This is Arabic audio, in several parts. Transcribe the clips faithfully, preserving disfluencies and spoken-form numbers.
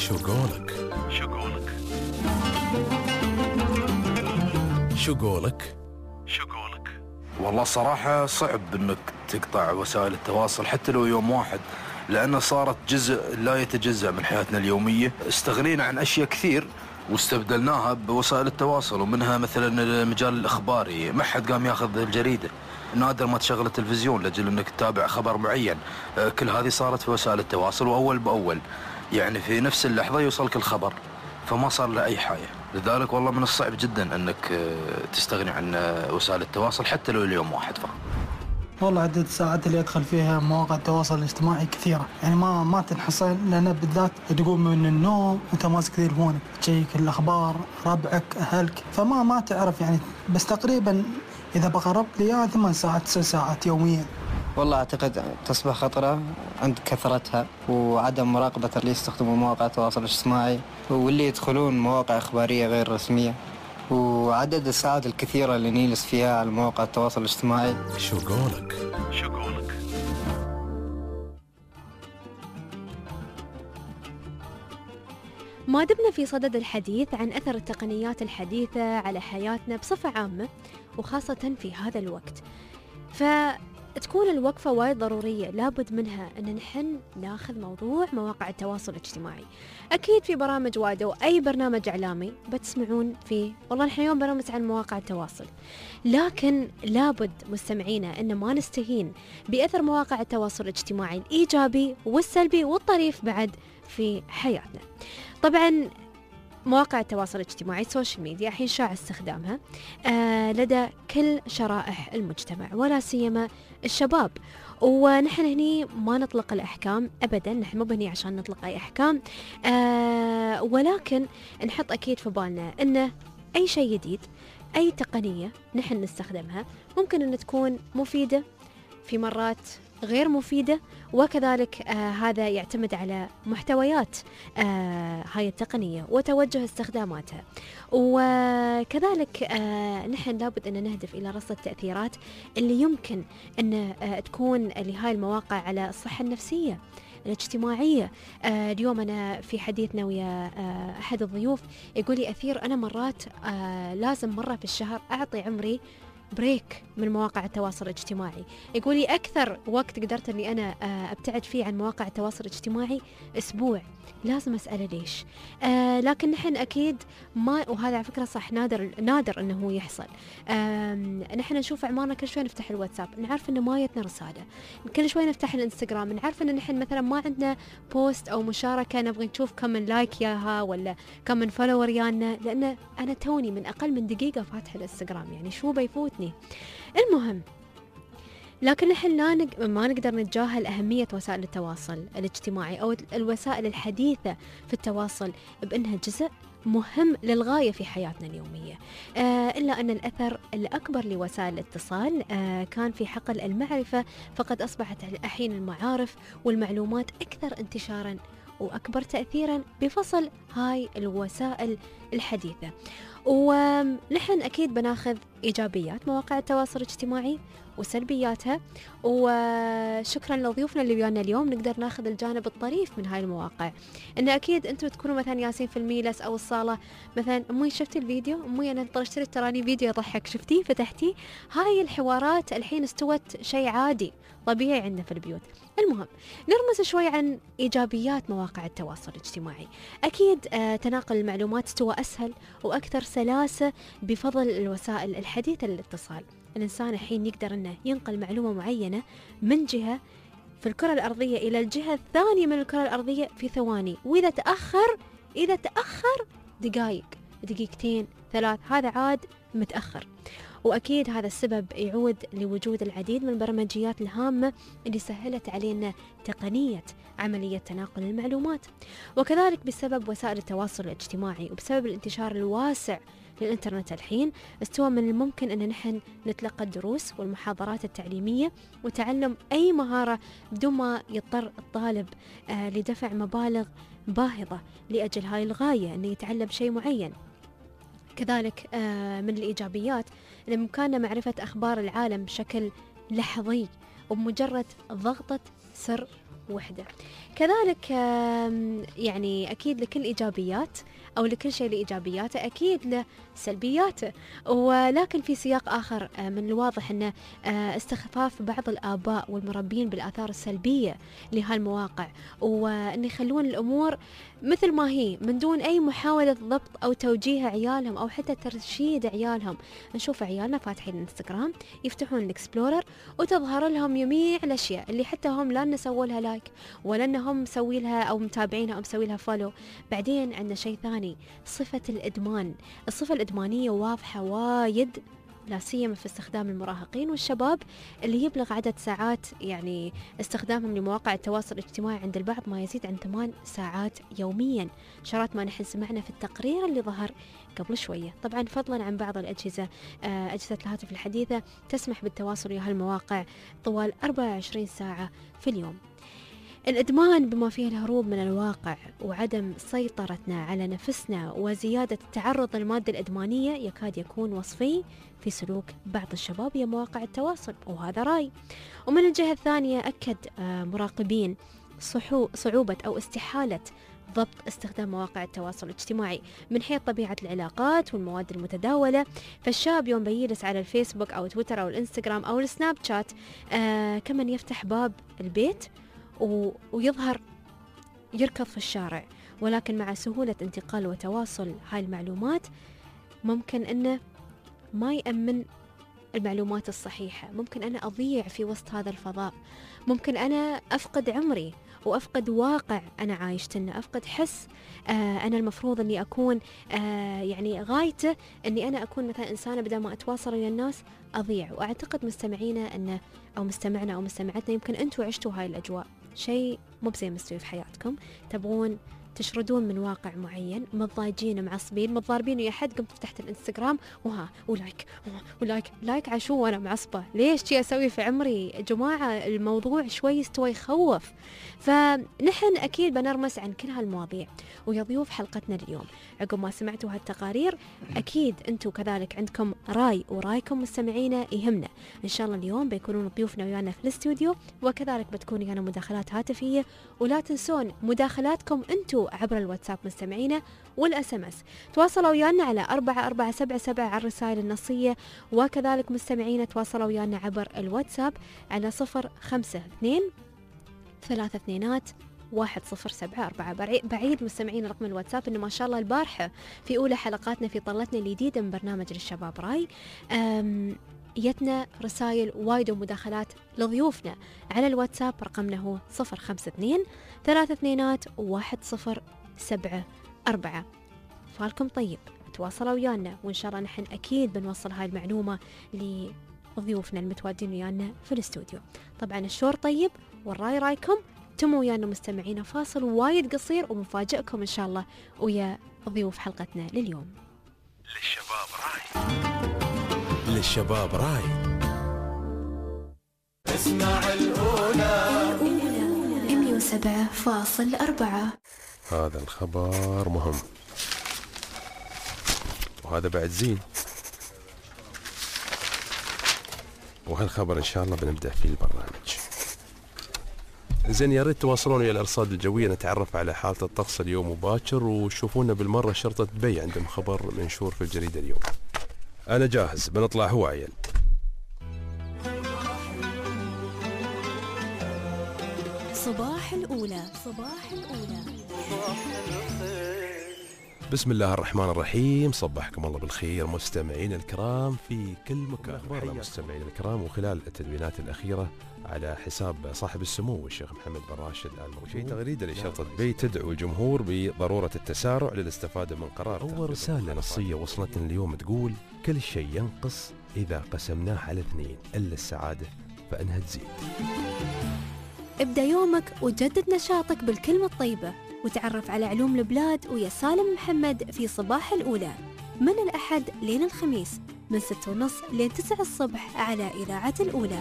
شو قولك؟ شو قولك؟ شو قولك؟ شو قولك؟ والله صراحة صعب انك تقطع وسائل التواصل حتى لو يوم واحد، لأنها صارت جزء لا يتجزأ من حياتنا اليومية. استغنينا عن أشياء كثير واستبدلناها بوسائل التواصل، ومنها مثلا المجال الإخباري، ما حد قام ياخذ الجريدة، نادر ما تشغل التلفزيون لأجل انك تتابع خبر معين. كل هذه صارت في وسائل التواصل، وأول بأول يعني في نفس اللحظة يوصلك الخبر، فما صار له أي حاجة. لذلك والله من الصعب جدا أنك تستغني عن وسائل التواصل حتى لو اليوم واحد فقط. والله عدد الساعات اللي أدخل فيها مواقع التواصل الاجتماعي كثيرة، يعني ما ما تنحصر، لأن بالذات تقوم من النوم وأنت ماسك تليفونك تشيك الأخبار، ربعك، أهلك، فما ما تعرف يعني. بس تقريبا إذا بقرب لي ثمان ساعات تسع ساعات يوميا. والله أعتقد تصبح خطرة عند كثرتها وعدم مراقبة اللي يستخدمون مواقع التواصل الاجتماعي واللي يدخلون مواقع إخبارية غير رسمية، وعدد الساعات الكثيرة اللي نجلس فيها على مواقع التواصل الاجتماعي. شو قولك؟ شو قولك؟ ما دمنا في صدد الحديث عن أثر التقنيات الحديثة على حياتنا بصفة عامة، وخاصة في هذا الوقت، فتكون الوقفة وايد ضرورية، لابد منها أن نحن ناخذ موضوع مواقع التواصل الاجتماعي. أكيد في برامج وايد أو أي برنامج إعلامي بتسمعون فيه والله نحن اليوم برامج عن مواقع التواصل، لكن لابد مستمعينا أن ما نستهين بأثر مواقع التواصل الاجتماعي الإيجابي والسلبي والطريف بعد في حياتنا. طبعا مواقع التواصل الاجتماعي السوشيال ميديا الحين شاع استخدامها آه لدى كل شرائح المجتمع ولا سيما الشباب، ونحن هني ما نطلق الأحكام أبدا، نحن مو بهني عشان نطلق أي أحكام، آه ولكن نحط أكيد في بالنا أن أي شيء جديد، أي تقنية نحن نستخدمها ممكن أن تكون مفيدة، في مرات غير مفيدة، وكذلك آه هذا يعتمد على محتويات آه هاي التقنية وتوجه استخداماتها. وكذلك آه نحن لابد أن نهدف إلى رصد التأثيرات اللي يمكن أن آه تكون لهاي المواقع على الصحة النفسية الاجتماعية. آه اليوم أنا في حديثنا ويا آه أحد الضيوف يقول لي أثير أنا مرات آه لازم مرة في الشهر أعطي عمري بريك من مواقع التواصل الاجتماعي. يقول لي أكثر وقت قدرت أني أنا أبتعد فيه عن مواقع التواصل الاجتماعي أسبوع. لازم أسأله ليش. آه لكن نحن أكيد ما، وهذا على فكرة صح، نادر نادر أنه هو يحصل. آه نحن نشوف أعمارنا كل شوي نفتح الواتساب نعرف أنه ما يتنا رسالة، كل شوي نفتح الانستغرام نعرف أن نحن مثلا ما عندنا بوست أو مشاركة نبغي نشوف كم من لايك ياها ولا كم من فولور يانا، لأن أنا توني من أقل من دقيقة فاتح الانستغرام، يعني شو بيفوتني. المهم، لكن نحن لا نق... ما نقدر نتجاهل أهمية وسائل التواصل الاجتماعي أو الوسائل الحديثة في التواصل بأنها جزء مهم للغاية في حياتنا اليومية. آه إلا أن الأثر الأكبر لوسائل الاتصال آه كان في حقل المعرفة، فقد أصبحت الحين المعارف والمعلومات أكثر انتشاراً وأكبر تأثيراً بفصل هاي الوسائل الحديثة. ونحن أكيد بناخذ إيجابيات مواقع التواصل الاجتماعي وسلبياتها، وشكرا لضيوفنا اللي ويانا اليوم نقدر ناخذ الجانب الطريف من هاي المواقع. إن أكيد أنتم تكونوا مثلا ياسين في الميلس أو الصالة مثلا، أمي شفتي الفيديو؟ أمي أنا طلعت تراني فيديو يضحك، شفتي فتحتي؟ هاي الحوارات الحين استوت شيء عادي طبيعي عندنا في البيوت. المهم نرمز شوي عن إيجابيات مواقع التواصل الاجتماعي. أكيد آه تناقل المعلومات استوى أسهل وأكثر سلاسة بفضل الوسائل الحديثة للاتصال. الإنسان الحين يقدر أنه ينقل معلومة معينة من جهة في الكرة الأرضية إلى الجهة الثانية من الكرة الأرضية في ثواني، وإذا تأخر إذا تأخر دقائق، دقيقتين ثلاث، هذا عاد متأخر. وأكيد هذا السبب يعود لوجود العديد من البرمجيات الهامة اللي سهلت علينا تقنية عملية تناقل المعلومات. وكذلك بسبب وسائل التواصل الاجتماعي وبسبب الانتشار الواسع للإنترنت الحين، استوى من الممكن أن نحن نتلقى الدروس والمحاضرات التعليمية وتعلم أي مهارة بدون ما يضطر الطالب آه لدفع مبالغ باهظة لأجل هاي الغاية أنه يتعلم شيء معين. كذلك آه من الإيجابيات أن بإمكاننا معرفة أخبار العالم بشكل لحظي وبمجرد ضغطة سر وحدة. كذلك يعني أكيد لكل إيجابيات أو لكل شيء له إيجابياته أكيد له سلبياته، ولكن في سياق آخر من الواضح أن استخفاف بعض الآباء والمربين بالآثار السلبية لهالمواقع، وأن يخلون الأمور مثل ما هي من دون أي محاولة ضبط أو توجيه عيالهم أو حتى ترشيد عيالهم. نشوف عيالنا فاتحين الانستغرام يفتحون الاكسبلورر وتظهر لهم جميع الأشياء اللي حتى هم لا نسوي لها لايك ولا أنهم مسوي لها أو متابعينها أو مسوي لها فولو. بعدين عندنا شيء ثاني، صفة الإدمان. الصفة الإدمانية واضحة وايد، لا سيما في استخدام المراهقين والشباب اللي يبلغ عدد ساعات يعني استخدامهم لمواقع التواصل الاجتماعي عند البعض ما يزيد عن ثمان ساعات يوميا، شرط ما نحن سمعنا في التقرير اللي ظهر قبل شوية. طبعا فضلا عن بعض الأجهزة آه أجهزة الهاتف الحديثة تسمح بالتواصل ويا هالمواقع طوال أربعة وعشرين ساعة في اليوم. الإدمان بما فيه الهروب من الواقع وعدم سيطرتنا على نفسنا وزيادة التعرض للمادة الإدمانية يكاد يكون وصفي في سلوك بعض الشباب هي مواقع التواصل، وهذا رأي. ومن الجهة الثانية أكد مراقبين صعوبة أو استحالة ضبط استخدام مواقع التواصل الاجتماعي من حيث طبيعة العلاقات والمواد المتداولة. فالشاب يوم بيجلس على الفيسبوك أو تويتر أو الانستغرام أو السناب شات آه كمن يفتح باب البيت ويظهر يركض في الشارع، ولكن مع سهولة انتقال وتواصل هاي المعلومات ممكن أنه ما يأمن المعلومات الصحيحة، ممكن أنا أضيع في وسط هذا الفضاء، ممكن أنا أفقد عمري وأفقد واقع أنا عايشتنا، أفقد حس آه أنا المفروض أني أكون آه يعني غايته أني أنا أكون مثلا إنسانة بدل ما أتواصل ويا الناس أضيع. وأعتقد مستمعينا أن أو مستمعنا أو مستمعتنا يمكن أنتوا عشتوا هاي الأجواء، شيء مو بزي مستوي في حياتكم، تبغون تشردون من واقع معين، متضايجين معصبين متضاربين ويا حد، قمت فتحت الانستغرام وها ولايك ولايك لايك عشو وانا معصبه، ليش شي اسوي في عمري يا جماعه؟ الموضوع شوي استوى يخوف. فنحن اكيد بنرمس عن كل هالمواضيع ويا ضيوف حلقتنا اليوم. عقب ما سمعتوا هالتقارير اكيد انتم كذلك عندكم راي، ورايكم مستمعينا يهمنا. ان شاء الله اليوم بيكونون ضيوفنا ويانا في الاستوديو، وكذلك بتكون ويانا مداخلات هاتفيه، ولا تنسون مداخلاتكم انتم عبر الواتساب مستمعينا والاس ام اس. تواصلوا ويانا على أربعة أربعة سبعة سبعة على الرسائل النصيه، وكذلك مستمعينا تواصلوا ويانا عبر الواتساب على صفر خمسة اثنين ثلاثة اثنينات واحد صفر سبعة أربعة. بعيد مستمعين رقم الواتساب إنه ما شاء الله البارحة في أولى حلقاتنا في طلتنا الجديدة من برنامج للشباب راي يتنا رسائل وايد ومداخلات لضيوفنا على الواتساب. رقمنا هو صفر خمسة اثنين ثلاثة اثنينات واحد صفر سبعة أربعة. فالكم طيب، تواصلوا ويانا وإن شاء الله نحن أكيد بنوصل هاي المعلومة لضيوفنا المتواجدين ويانا في الاستوديو. طبعا الشور طيب والراي رايكم. تموا ويانا مستمعينا فاصل وايد قصير ومفاجئكم إن شاء الله ويا ضيوف حلقتنا لليوم. للشباب راي، للشباب راي. اسمع الأولى مية وسبعة فاصل أربعة. هذا الخبر مهم وهذا بعد زين، وهالخبر إن شاء الله بنبدأ فيه البرنامج. زين، يا ريت تواصلون إلى الأرصاد الجوية نتعرف على حالة الطقس اليوم وباكر، وشوفونا بالمرة شرطة دبي عندهم خبر منشور في الجريدة اليوم. أنا جاهز، بنطلع هو عيل. صباح الأولى، صباح الأولى. بسم الله الرحمن الرحيم، صبحكم الله بالخير مستمعين الكرام في كل مكان. أخبارنا مستمعين الكرام، وخلال التدوينات الأخيرة على حساب صاحب السمو الشيخ محمد بن راشد آل مكتوم، تغريدة لشرطة دبي تدعو الجمهور بضرورة التسارع للاستفادة من قرار. أول رسالة نصية وصلتنا اليوم تقول: كل شيء ينقص إذا قسمناه على اثنين إلا السعادة فإنها تزيد. ابدأ يومك وجدد نشاطك بالكلمة الطيبة، وتعرف على علوم البلاد ويا سالم محمد في صباح الأولى من الأحد لين الخميس من ستة ونص لين تسعة الصبح على إذاعة الأولى.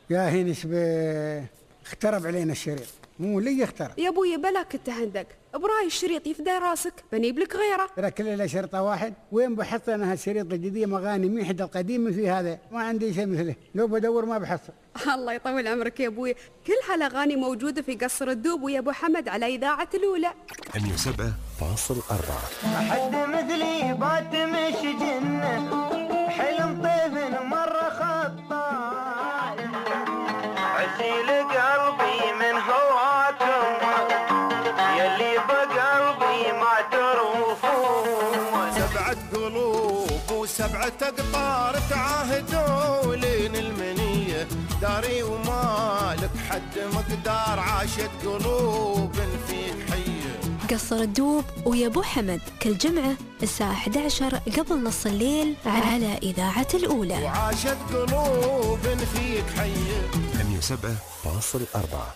يا هينش ب... اخترب علينا الشريط، مو لي اخترب يا ابوي بلاك تهندق براي الشريط يفدى راسك بنيب لك غيره. ترى كل له شرطه واحد. وين بحصل انا هالشريط الجديد مغاني ميحد القديم في هذا ما عندي شيء مثله، لو بدور ما بحصل. الله يطول عمرك يا ابوي، كل هالاغاني موجوده في قصر الدوب ويا ابو حمد على اذاعه الاولى مية وسبعة فاصل أربعة. أحد مثلي بات مش جنة حلم طيف مرة خطاي عسيل قلبي من هواكم يلي بقلبي ما تروفون. سبعة قلوب وسبعة أقطار تعاهدوا لين المنية داري ومالك حد مقدار عاشت قلوب فيك حية. قصر الدوب ويا ابو حمد كل جمعة الساعة إحدى عشر قبل نص الليل على إذاعة الأولى. وعاشت قلوب فيك حية. مية وسبعة فاصل أربعة.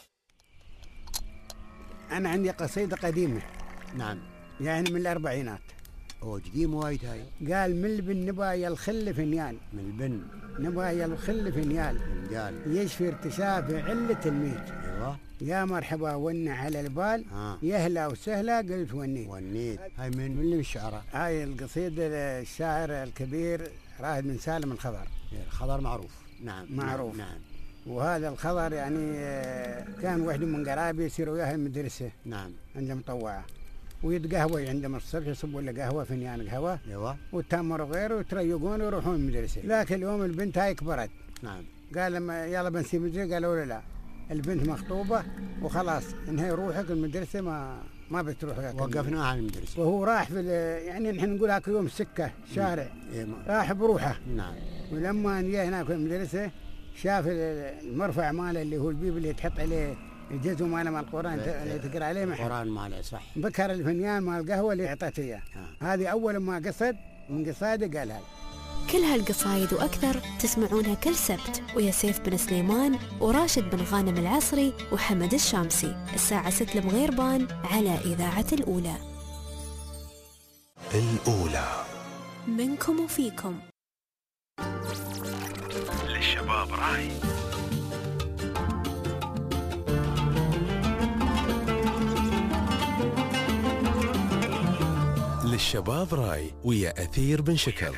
أنا عندي قصيدة قديمة. نعم. يعني من الأربعينات. أوه قديم وايد هاي. قال من البن نبايا الخل فنيال. من البن نبايا الخل فنيال. فنيال. يشفي ارتشاف علة الميت. أيوة. يا مرحبا ون على البال. آه. يهلا وسهلا قلت ونيت. ونيت. هاي من من الشعراء. هاي القصيدة الشاعر الكبير رائد بن سالم الخضر. الخضر معروف. نعم. معروف. نعم. وهذا الخضر يعني كان واحد من قرابي يصير وياه المدرسة. نعم. عنده مطوعة ويتقهوى عندهم الصبح يصبوا له قهوة فنيان قهوة. ايوه. وتمر وغيره وتريقون ويروحون المدرسة. لكن اليوم البنت هاي كبرت. نعم. قال لما يلا بنسيب المدرسة قالوا له لا البنت مخطوبة وخلاص انهي روحك المدرسة ما ما بتروح. وقفناها عن المدرسة. وهو راح في يعني نحن نقول هاك يوم سكة شارع. إيه راح بروحه. نعم. ولما جاء هناك في المدرسة شاف المرفع ماله اللي هو البيب اللي تحط عليه الجزء ماله مال القرآن اللي تقرأ عليه محل. القرآن ماله صح. بكر الفنيان مال القهوة اللي اعطته اياه. هذه أول ما قصد من قصاده قال هاي. كل هالقصايد وأكثر تسمعونها كل سبت ويا سيف بن سليمان وراشد بن غانم العصري وحمد الشامسي الساعة ستة المغيربان على إذاعة الأولى. الأولى منكم وفيكم. للشباب راي. للشباب راي ويا أثير بن شكر.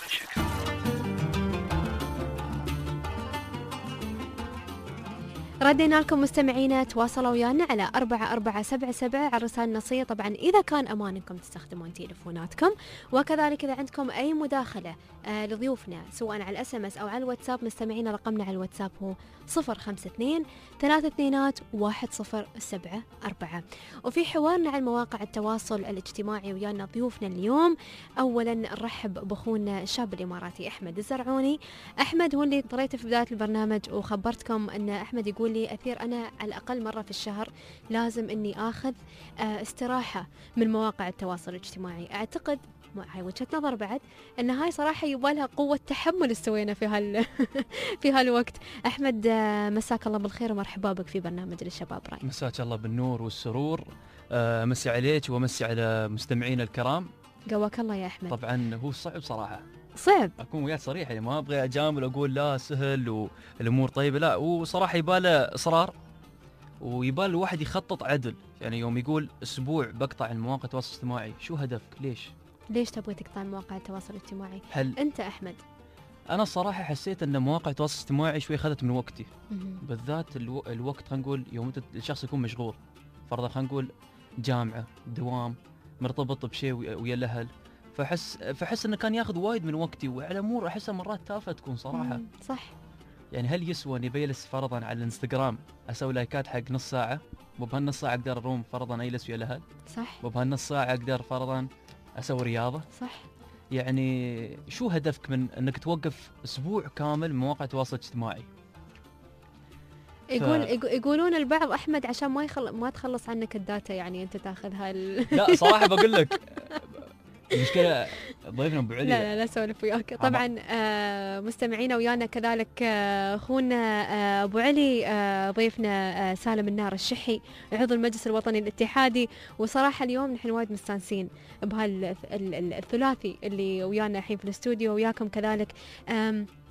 ردينا لكم مستمعينا تواصلوا ويانا على أربعة أربعة سبعة سبعة على الرسائل النصية. طبعا إذا كان أمانكم تستخدمون تليفوناتكم، وكذلك إذا عندكم أي مداخلة آه لضيوفنا سواء على الأس ام اس أو على الواتساب، مستمعينا رقمنا على الواتساب هو صفر خمسة اثنين ثلاثة اثنينات واحد صفر سبعة أربعة. وفي حوارنا على مواقع التواصل الاجتماعي ويانا ضيوفنا اليوم، أولا نرحب بأخونا الشاب الإماراتي أحمد الزرعوني. أحمد هو اللي طريته في بداية البرنامج وخبرتكم أن أحمد يقول لي أثير أنا على الأقل مرة في الشهر لازم أني آخذ استراحة من مواقع التواصل الاجتماعي. أعتقد هاي وجهة نظر بعد أن هاي صراحة يبالها قوة تحمل استوينا في هال في هالوقت. أحمد مساك الله بالخير ومرحبا بك في برنامج للشباب راي. مساك الله بالنور والسرور. أه مسي عليك ومسي على مستمعينا الكرام. قواك الله يا أحمد. طبعا هو صعب صراحة، صعب أكون وياك صريح، يعني ما أبغى أجامل وأقول لا سهل والأمور طيبة، لا وصراحة يباله إصرار ويبال الواحد يخطط عدل. يعني يوم يقول أسبوع بقطع المواقع التواصل الاجتماعي، شو هدفك؟ ليش؟ ليش تبغى تقطع مواقع التواصل الاجتماعي؟ هل أنت أحمد؟ أنا الصراحة حسيت أن مواقع التواصل الاجتماعي شوي أخذت من وقتي، بالذات الو... الوقت خلينا نقول يوم الشخص يكون مشغول، فرضا خلينا نقول جامعة، دوام، مرتبط بشيء ويا الأهل، فحس فحس انه كان ياخذ وايد من وقتي وعلى امور احسها مرات تافهه تكون صراحه. صح. يعني هل يسوى اني بجلس فرضا على الانستغرام اسوي لايكات حق نص ساعه، وبهالنص ساعه اقدر اروم فرضا اجلس ويا الاهل؟ صح. وبهالنص ساعه اقدر فرضا اسوي رياضه؟ صح. يعني شو هدفك من انك توقف اسبوع كامل من مواقع التواصل الاجتماعي؟ يقول ف... يقولون البعض احمد عشان ما يخل... ما تخلص عنك الداتا، يعني انت تاخذها ال... لا صراحه بقول لك المشكله ضيفنا ابو علي. لا لا لا سولف وياك طبعا. آه مستمعينا ويانا كذلك اخونا آه ابو علي آه ضيفنا آه سالم النار الشحي عضو المجلس الوطني الاتحادي. وصراحه اليوم نحن وايد مستانسين بهالثلاثي اللي ويانا الحين في الاستوديو وياكم كذلك.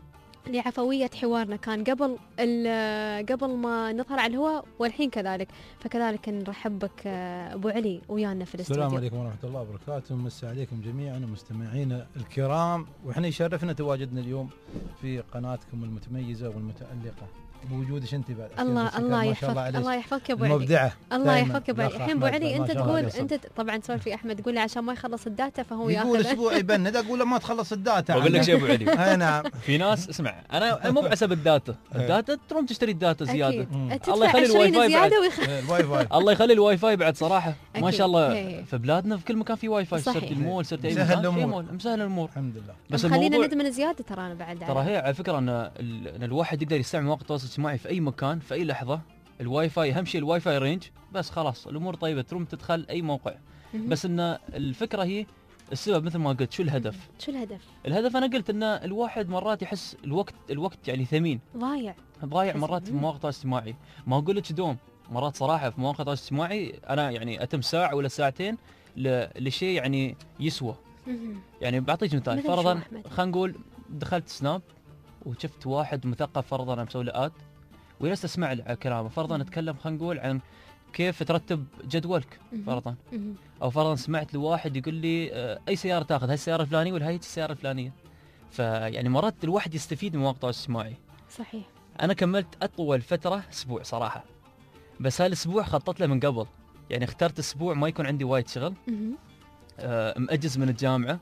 لعفوية حوارنا كان قبل قبل ما نظهر على الهواء والحين كذلك، فكذلك نرحب بك أبو علي ويانا في الاستوديو. السلام عليكم ورحمة الله وبركاته، مسا عليكم جميعا ومستمعينا الكرام، وإحنا يشرفنا تواجدنا اليوم في قناتكم المتميزة والمتألقة بوجودش انت بعد. الله الله يحفظك، الله يحفظك يا ابو علي. مبدعه. الله يحفظك يا ابو علي. الحين ابو علي انت تقول انت طبعا سولف في احمد تقول لي عشان ما يخلص الداتا فهو ياخذ. يقول اسبوع يبند، اقول له ما تخلص الداتا. بقول لك شيء ابو علي. اي نعم. في ناس اسمع انا مو بحسب الداتا، الداتا تروم تشتري الداتا زياده. الله يخلي الواي فاي بعد. الواي فاي الله يخلي الواي فاي بعد صراحه ما شاء الله في بلادنا في كل مكان في واي فاي. صرت المول صرت اي مكان في مول مسهل الامور الحمد لله. بس خلينا ندمن زياده ترى انا بعد. ترى هي على فكره ان الواحد يقدر يستعمل مواقع التواصل الاجتماعي في اي مكان في اي لحظه. الواي فاي اهم شيء الواي فاي رينج بس خلاص الامور طيبه تروم تدخل اي موقع. بس ان الفكره هي السبب مثل ما قلت. شو الهدف؟ شو الهدف؟ الهدف انا قلت ان الواحد مرات يحس الوقت الوقت يعني ثمين ضايع ضايع مرات في مواقع التواصل الاجتماعي. ما اقول لك دوم مرات صراحه في مواقع التواصل الاجتماعي انا يعني اتم ساعه ولا ساعتين لشيء يعني يسوى. يعني بعطيك مثال فرضا خلينا نقول دخلت سناب وشفت واحد مثقف فرضا انا مسوي له اد وجلست اسمع كلامه. فرضا نتكلم خلينا نقول عن كيف ترتب جدولك فرضا، او فرضا سمعت لواحد يقول لي اي سياره تاخذ، هاي السياره الفلانيه ولا هاي السياره الفلانيه. فيعني مرات الواحد يستفيد من مواقع التواصل الاجتماعي. صحيح. انا كملت اطول فتره اسبوع صراحه، بس هالاسبوع خططت له من قبل. يعني اخترت اسبوع ما يكون عندي وايد شغل، آه مأجز من الجامعه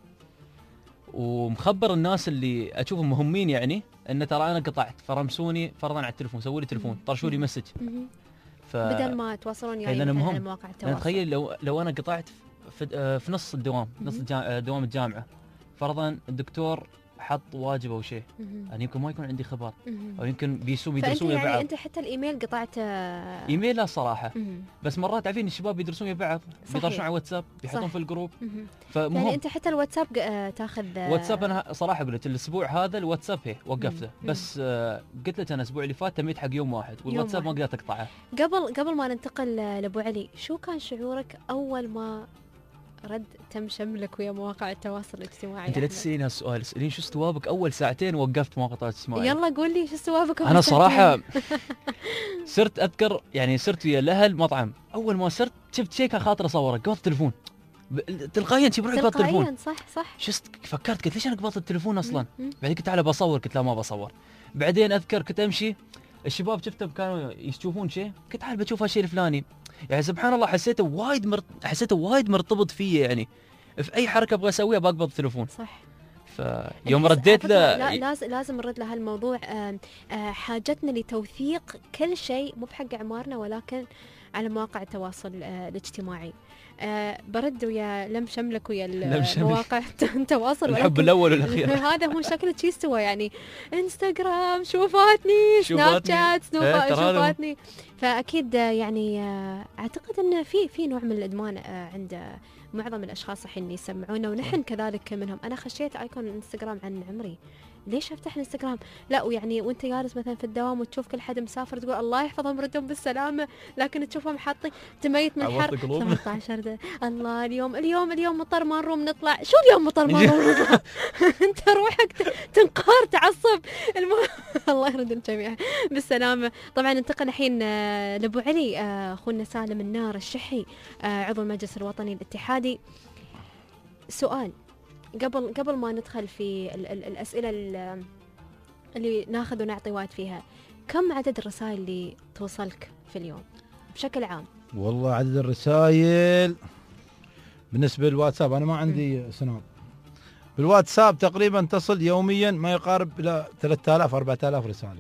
ومخبر الناس اللي اشوفهم مهمين يعني ان ترى انا قطعت، فرمسوني فرضا على التليفون، سووا لي تليفون، طرشوا لي مسج. ف... بدل ما يتواصلون يعني على مواقع التواصل. يعني تخيل لو لو انا قطعت في, في نص الدوام، نص دوام الجامعه، فرضا الدكتور حط واجب او شيء، انا يمكن ما يكون عندي خبر او يمكن بيسوم يدرسون يعني بعض. انت حتى الايميل قطعت؟ ايميل لا صراحه، بس مرات عارفين الشباب بيدرسون بعض، بيدرسون على واتساب، بيحطون في الجروب. فمهم يعني انت حتى الواتساب تاخذ؟ واتساب انا صراحه قلت الاسبوع هذا الواتساب هي وقفته، بس قلت لك انا الاسبوع اللي فات تميت حق يوم واحد والواتساب ما قدرت اقطعه. قبل قبل ما ننتقل لابو علي، شو كان شعورك اول ما رد تم شملك ويا مواقع التواصل الاجتماعي؟ انت لا تسالين هالسؤال، اسالين شو استوابك اول ساعتين وقفت مواقع التواصل الاجتماعي. يلا قول لي شو استوابك اول انا ساعتين. صراحه صرت اذكر يعني صرت ويا الاهل مطعم، اول ما صرت شفت شيء كان خاطر اصوره، قبضت التليفون تلقائيا شي بروح قبضت التليفون. تلقائيا صح صح. شست فكرت قلت ليش انا قبضت التليفون اصلا؟ بعدين قلت تعال بصور، قلت لا ما بصور. بعدين اذكر كنت امشي الشباب شفتهم كانوا يشوفون شيء، قلت تعال بشوف هالشيء الفلاني. يعني سبحان الله حسيته وايد مرت... حسيته وايد مرتبط فيه، يعني في اي حركه ابغى اسويها بقبض التليفون. صح. فيوم رديت له لا لازم لازم نرد له هالموضوع. آه آه حاجتنا لتوثيق كل شيء مو بحق اعمارنا ولكن على مواقع التواصل آه الاجتماعي. آه برد ويا لم شملك ويا مواقع التواصل الحب الاول والاخير. هذا هو شكله شي استوى، يعني انستغرام شوفاتني، سناب شات شوفاتني. فاكيد يعني آه اعتقد ان في في نوع من الادمان آه عند معظم الاشخاص الحين يسمعونا ونحن كذلك منهم. انا خشيت ايكون الانستغرام عن عمري، ليش افتح الانستغرام؟ لا ويعني وانت جالس مثلا في الدوام وتشوف كل حد مسافر تقول الله يحفظهم ردهم بالسلامه، لكن تشوفهم حاطين تميت من الحر ثمانية عشر ده. الله اليوم اليوم اليوم مطر ما نروم نطلع. شو اليوم مطر ما نروم نطلع؟ انت روحك تنقهر تعصب. المهم الله يرد الجميع بالسلامه. طبعا ننتقل الحين لابو علي، اخونا سالم النار الشحي عضو المجلس الوطني الاتحادي. سؤال قبل قبل ما ندخل في ال ال الأسئلة اللي ناخذ ونعطي وايد فيها، كم عدد الرسائل اللي توصلك في اليوم بشكل عام؟ والله عدد الرسائل بالنسبة للواتساب أنا ما عندي سناب، بالواتساب تقريبا تصل يوميا ما يقارب إلى ثلاثة آلاف أربعة آلاف رسالة.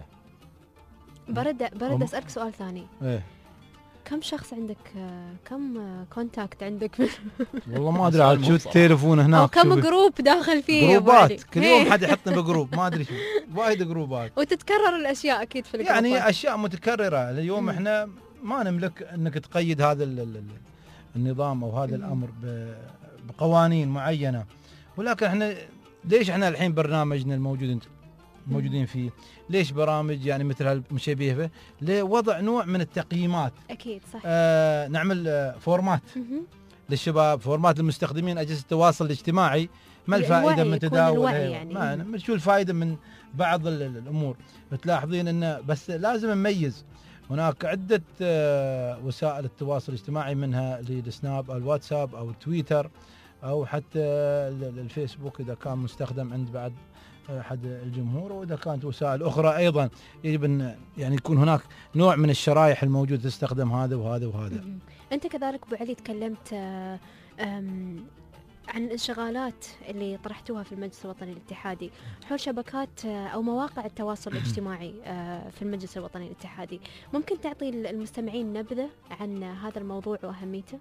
برد برد أسألك سؤال ثاني. إيه؟ كم شخص عندك، كم كونتاكت عندك؟ والله ما ادري عاد شو التليفون هناك، أو كم جروب داخل فيه؟ جروبات كل يوم حد يحطني بجروب، ما ادري شو وايد جروبات. وتتكرر الاشياء اكيد في الجروبات، يعني اشياء متكرره. اليوم م. احنا ما نملك انك تقيد هذا النظام او هذا م. الامر بقوانين معينه، ولكن احنا ليش احنا الحين برنامجنا الموجود موجودين فيه، ليش برامج يعني مثل للشباب، فورمات المستخدمين اجهزه التواصل الاجتماعي، ما الفائده من تداول يعني. ما شو الفائده من بعض الامور؟ تلاحظين انه بس لازم نميز. هناك عده وسائل التواصل الاجتماعي، منها السناب او الواتساب او التويتر او حتى الفيسبوك اذا كان مستخدم عند بعض احد الجمهور، واذا كانت وسائل اخرى ايضا يجب ان يعني يكون هناك نوع من الشرائح الموجوده تستخدم هذا وهذا وهذا. انت كذلك ابو علي تكلمت عن الانشغالات اللي طرحتوها في المجلس الوطني الاتحادي حول شبكات او مواقع التواصل الاجتماعي في المجلس الوطني الاتحادي، ممكن تعطي المستمعين نبذه عن هذا الموضوع واهميته؟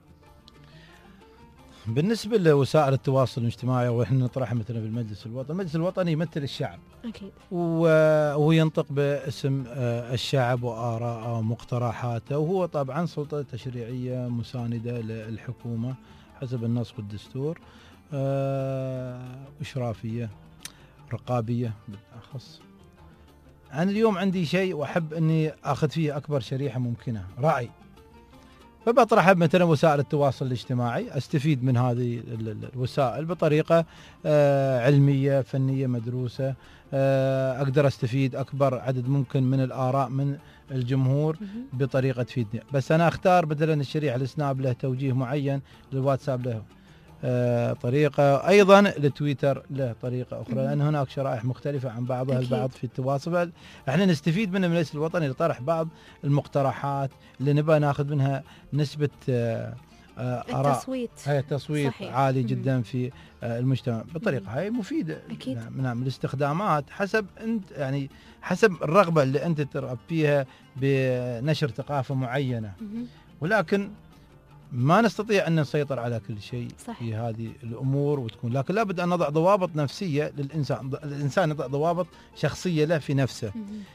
بالنسبه لوسائل التواصل الاجتماعي واحنا نطرحها مثلا في المجلس الوطني، المجلس الوطني يمثل الشعب اكيد، وهو ينطق باسم الشعب واراءه ومقترحاته، وهو طبعا سلطه تشريعيه مسانده للحكومه حسب النص والدستور، اشرافيه رقابيه بالاخص. انا اليوم عندي شيء واحب اني اخذ فيه اكبر شريحه ممكنه، راي، فبطرحها مثلا وسائل التواصل الاجتماعي، استفيد من هذه الوسائل بطريقه علميه فنيه مدروسه، اقدر استفيد اكبر عدد ممكن من الاراء من الجمهور بطريقه تفيدني. بس انا اختار مثلا الشريحه السناب له توجيه معين، للواتساب له طريقه، ايضا لتويتر له طريقه اخرى، لان هناك شرائح مختلفه عن بعضها البعض في التواصل. احنا نستفيد من المجلس الوطني لطرح بعض المقترحات اللي نبغى ناخذ منها نسبه اراء التصويت هي التصويت صحيح. عالي جدا في المجتمع بالطريقه هاي مفيده اكيد. نعم, نعم الاستخدامات حسب انت يعني حسب الرغبه اللي انت ترغب فيها بنشر ثقافه معينه، ولكن ما نستطيع أن نسيطر على كل شيء صح. في هذه الأمور وتكون، لكن لابد أن نضع ضوابط نفسية للإنسان، الإنسان يضع ضوابط شخصية له في نفسه.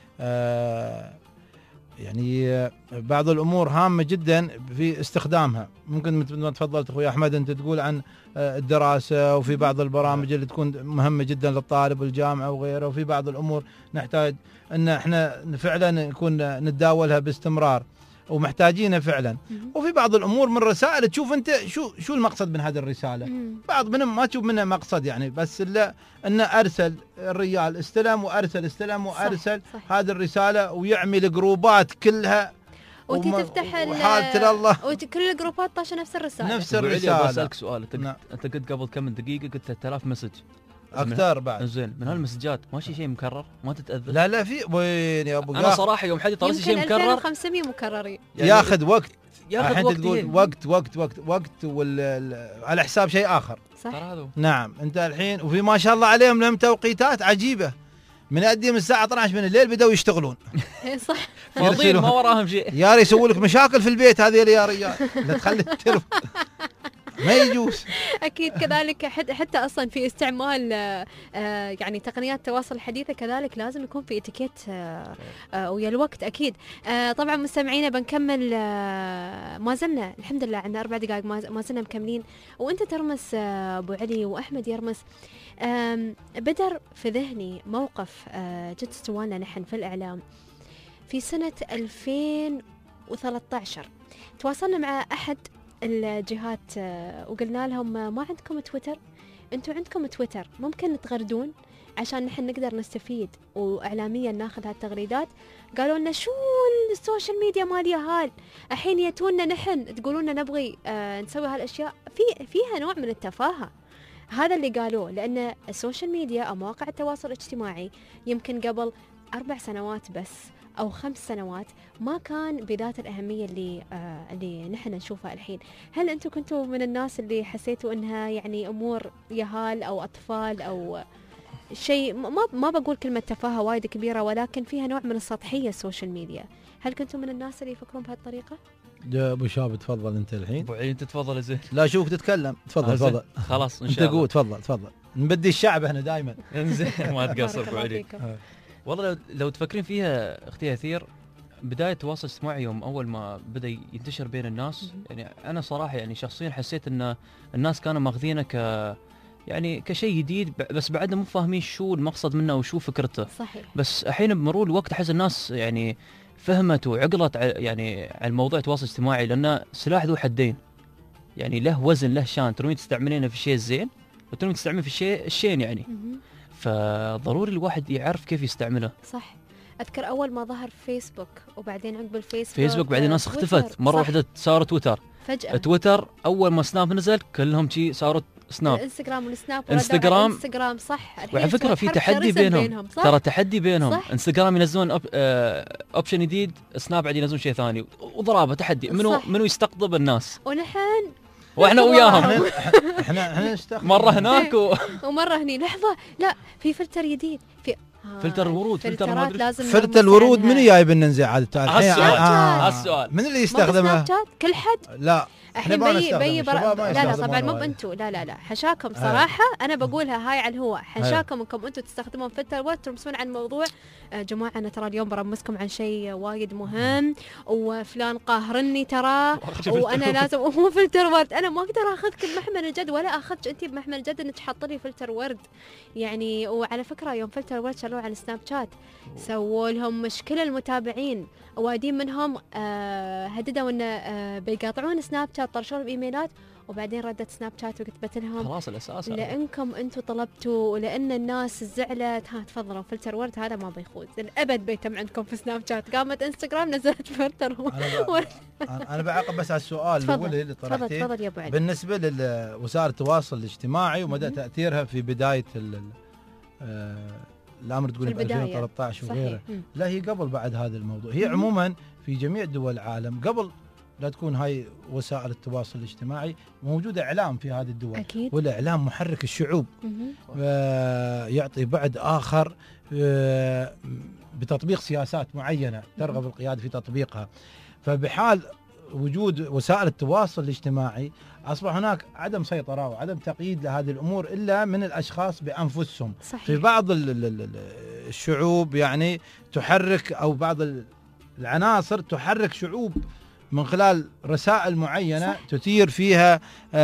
آه يعني بعض الأمور هامة جدا في استخدامها، ممكن مثل ما تفضلت أخوي أحمد أنت تقول عن الدراسة، وفي بعض البرامج اللي تكون مهمة جدا للطالب والجامعة وغيره، وفي بعض الأمور نحتاج أن احنا فعلا نكون نتداولها باستمرار ومحتاجينه فعلا، وفي بعض الامور من رسائل تشوف انت شو شو المقصد من هذه الرساله، مم. بعض منهم ما تشوف منها مقصد يعني، بس الا انه ارسل الرجال استلم وارسل استلم وارسل صح صح. هذه الرساله ويعمل جروبات كلها وتي تفتح وحالة الله وكل الجروبات طاشه نفس الرساله نفس الرساله. بسالك سؤال، انت نعم. انت قلت قبل كم دقيقه قلت ثلاثة آلاف مسج اكثر بعد، زين من هالمسجات ماشي شيء مكرر ما تتاذى؟ لا لا في وين يا ابو، انا صراحه يوم حد يطلع شيء مكرر ألفين وخمسمية مكررين يعني ياخذ وقت، ياخذ وقت تقول وقت وقت وقت وقت وال... على حساب شيء اخر صح. نعم انت الحين وفي ما شاء الله عليهم لهم توقيتات عجيبه، من أدي من الساعه اثنعش من الليل بدأوا يشتغلون صح فاضيين ما وراهم شيء، يا ري يسوي لك مشاكل في البيت هذه يا رجال، لا تخلي التلفون ما يجوز. اكيد كذلك حتى اصلا في استعمال يعني تقنيات التواصل الحديثه كذلك لازم يكون في اتيكيت ويا الوقت اكيد. طبعا مستمعينا بنكمل، ما زلنا الحمد لله عندنا اربع دقائق ما زلنا مكملين، وانت ترمس ابو علي واحمد يرمس. بدر في ذهني موقف جد استوانا نحن في الاعلام في سنه ألفين وثلاثة عشر، تواصلنا مع احد الجهات وقلنا لهم ما عندكم تويتر؟ انتم عندكم تويتر ممكن تغردون عشان نحن نقدر نستفيد واعلاميا ناخذ هالتغريدات. قالوا لنا شو السوشيال ميديا ماليا هال الحين يتونا نحن تقولون لنا نبغي آه نسوي هالاشياء، في فيها نوع من التفاهه. هذا اللي قالوه، لان السوشيال ميديا او مواقع التواصل الاجتماعي يمكن قبل اربع سنوات بس أو خمس سنوات ما كان بذات الأهمية اللي آه اللي نحن نشوفها الحين. هل أنتم كنتوا من الناس اللي حسيتوا أنها يعني أمور يهال أو أطفال أو شيء، ما ما بقول كلمة تفاهة وايد كبيرة، ولكن فيها نوع من السطحية السوشيال ميديا؟ هل كنتوا من الناس اللي يفكرون بهالطريقة؟ يا أبو شاب تفضل أنت الحين. أبو علي أنت تفضل زين. لا شوف تتكلم تفضل تفضل. خلاص إن شاء الله. أنت قول تفضل تفضل. نبدي الشعب إحنا دائما. إنزين ما تقصر أبو علي. والله لو, لو تفكرين فيها اختي أثير، بداية التواصل الاجتماعي يوم أول ما بدأ ينتشر بين الناس، يعني أنا صراحة يعني شخصيا حسيت أن الناس كانوا ماخذينه ك يعني كشيء جديد، بس بعدنا مو فاهمين شو المقصد منه وشو فكرته. صحيح. بس الحين بمرور الوقت أحس الناس يعني فهمت وعقلت يعني على الموضوع التواصل الاجتماعي، لأنه سلاح ذو حدين. يعني له وزن له شان، ترمين تستعملينه في الشيء الزين وترمين تستعملين في الشيء الشين يعني. فضروري الواحد يعرف كيف يستعمله. صح. اذكر اول ما ظهر فيسبوك وبعدين عقب الفيسبوك فيسبوك بعدين الناس اختفت مره واحده، صار تويتر فجأة. تويتر اول ما سناب نزل كلهم شي صاروا سناب. الانستغرام والسناب انستغرام انستغرام صح. وعلى فكره في تحدي بينهم, بينهم. ترى تحدي بينهم صح؟ انستغرام ينزلون أوب... آه... اوبشن جديد، سناب بعد ينزلون شيء ثاني، وضرابه تحدي منو صح. منو يستقطب الناس، ونحن واحنا وياهم. احنا احنا نستخدم مره هناك و... ومره هني. لحظه لا في فلتر جديد، في فلتر الورود، فلتر ما ادري فلتر الورود منو جايب لنا نزع عاد هالسؤال من اللي يستخدمه؟ كل حد لا الحين بي بي برا... لا لا طبعا مو بانتو، لا لا لا حشاكم صراحه آه. انا بقولها هاي على الهواء، حشاكم انكم انتم تستخدمون فلتر ورد ترمسون عن موضوع. آه جماعه انا ترى اليوم برمسكم عن شيء وايد مهم، وفلان قاهرني ترى وانا لازم هو فلتر ورد. انا ما اقدر اخذك بمحمل الجد ولا اخذك انت بمحمل الجد انك تحط لي فلتر ورد يعني. وعلى فكره يوم فلتر ورد شالوه على سناب شات سووا لهم مشكله، المتابعين وادين منهم آه هددوا ان آه بيقاطعون سناب شات، طرشوا بايميلات، وبعدين ردت سناب شات وكتبت لهم خلاص الاساس لانكم انتم طلبتوا ولان الناس زعلت ها تفضلوا فلتر ورد هذا ما بيخوض الابد بيتم عندكم في سناب شات. قامت انستغرام نزلت فلتر ورد. انا بعقب بس على السؤال الاول اللي طرحتيه تفضل يا ابو علي بالنسبه لوسائل التواصل الاجتماعي ومدى تاثيرها في بدايه آه الامر تقول ب ألفين وثلاثة عشر وغيره. لا هي قبل بعد هذا الموضوع، هي عموما في جميع دول العالم قبل لا تكون هاي وسائل التواصل الاجتماعي موجوده اعلام في هذه الدول أكيد. والاعلام محرك الشعوب آه يعطي بعد اخر آه بتطبيق سياسات معينه ترغب القياده في تطبيقها. فبحال وجود وسائل التواصل الاجتماعي اصبح هناك عدم سيطره وعدم تقييد لهذه الامور الا من الاشخاص بانفسهم. صحيح. في بعض الشعوب يعني تحرك او بعض العناصر تحرك شعوب من خلال رسائل معينه صح. تثير فيها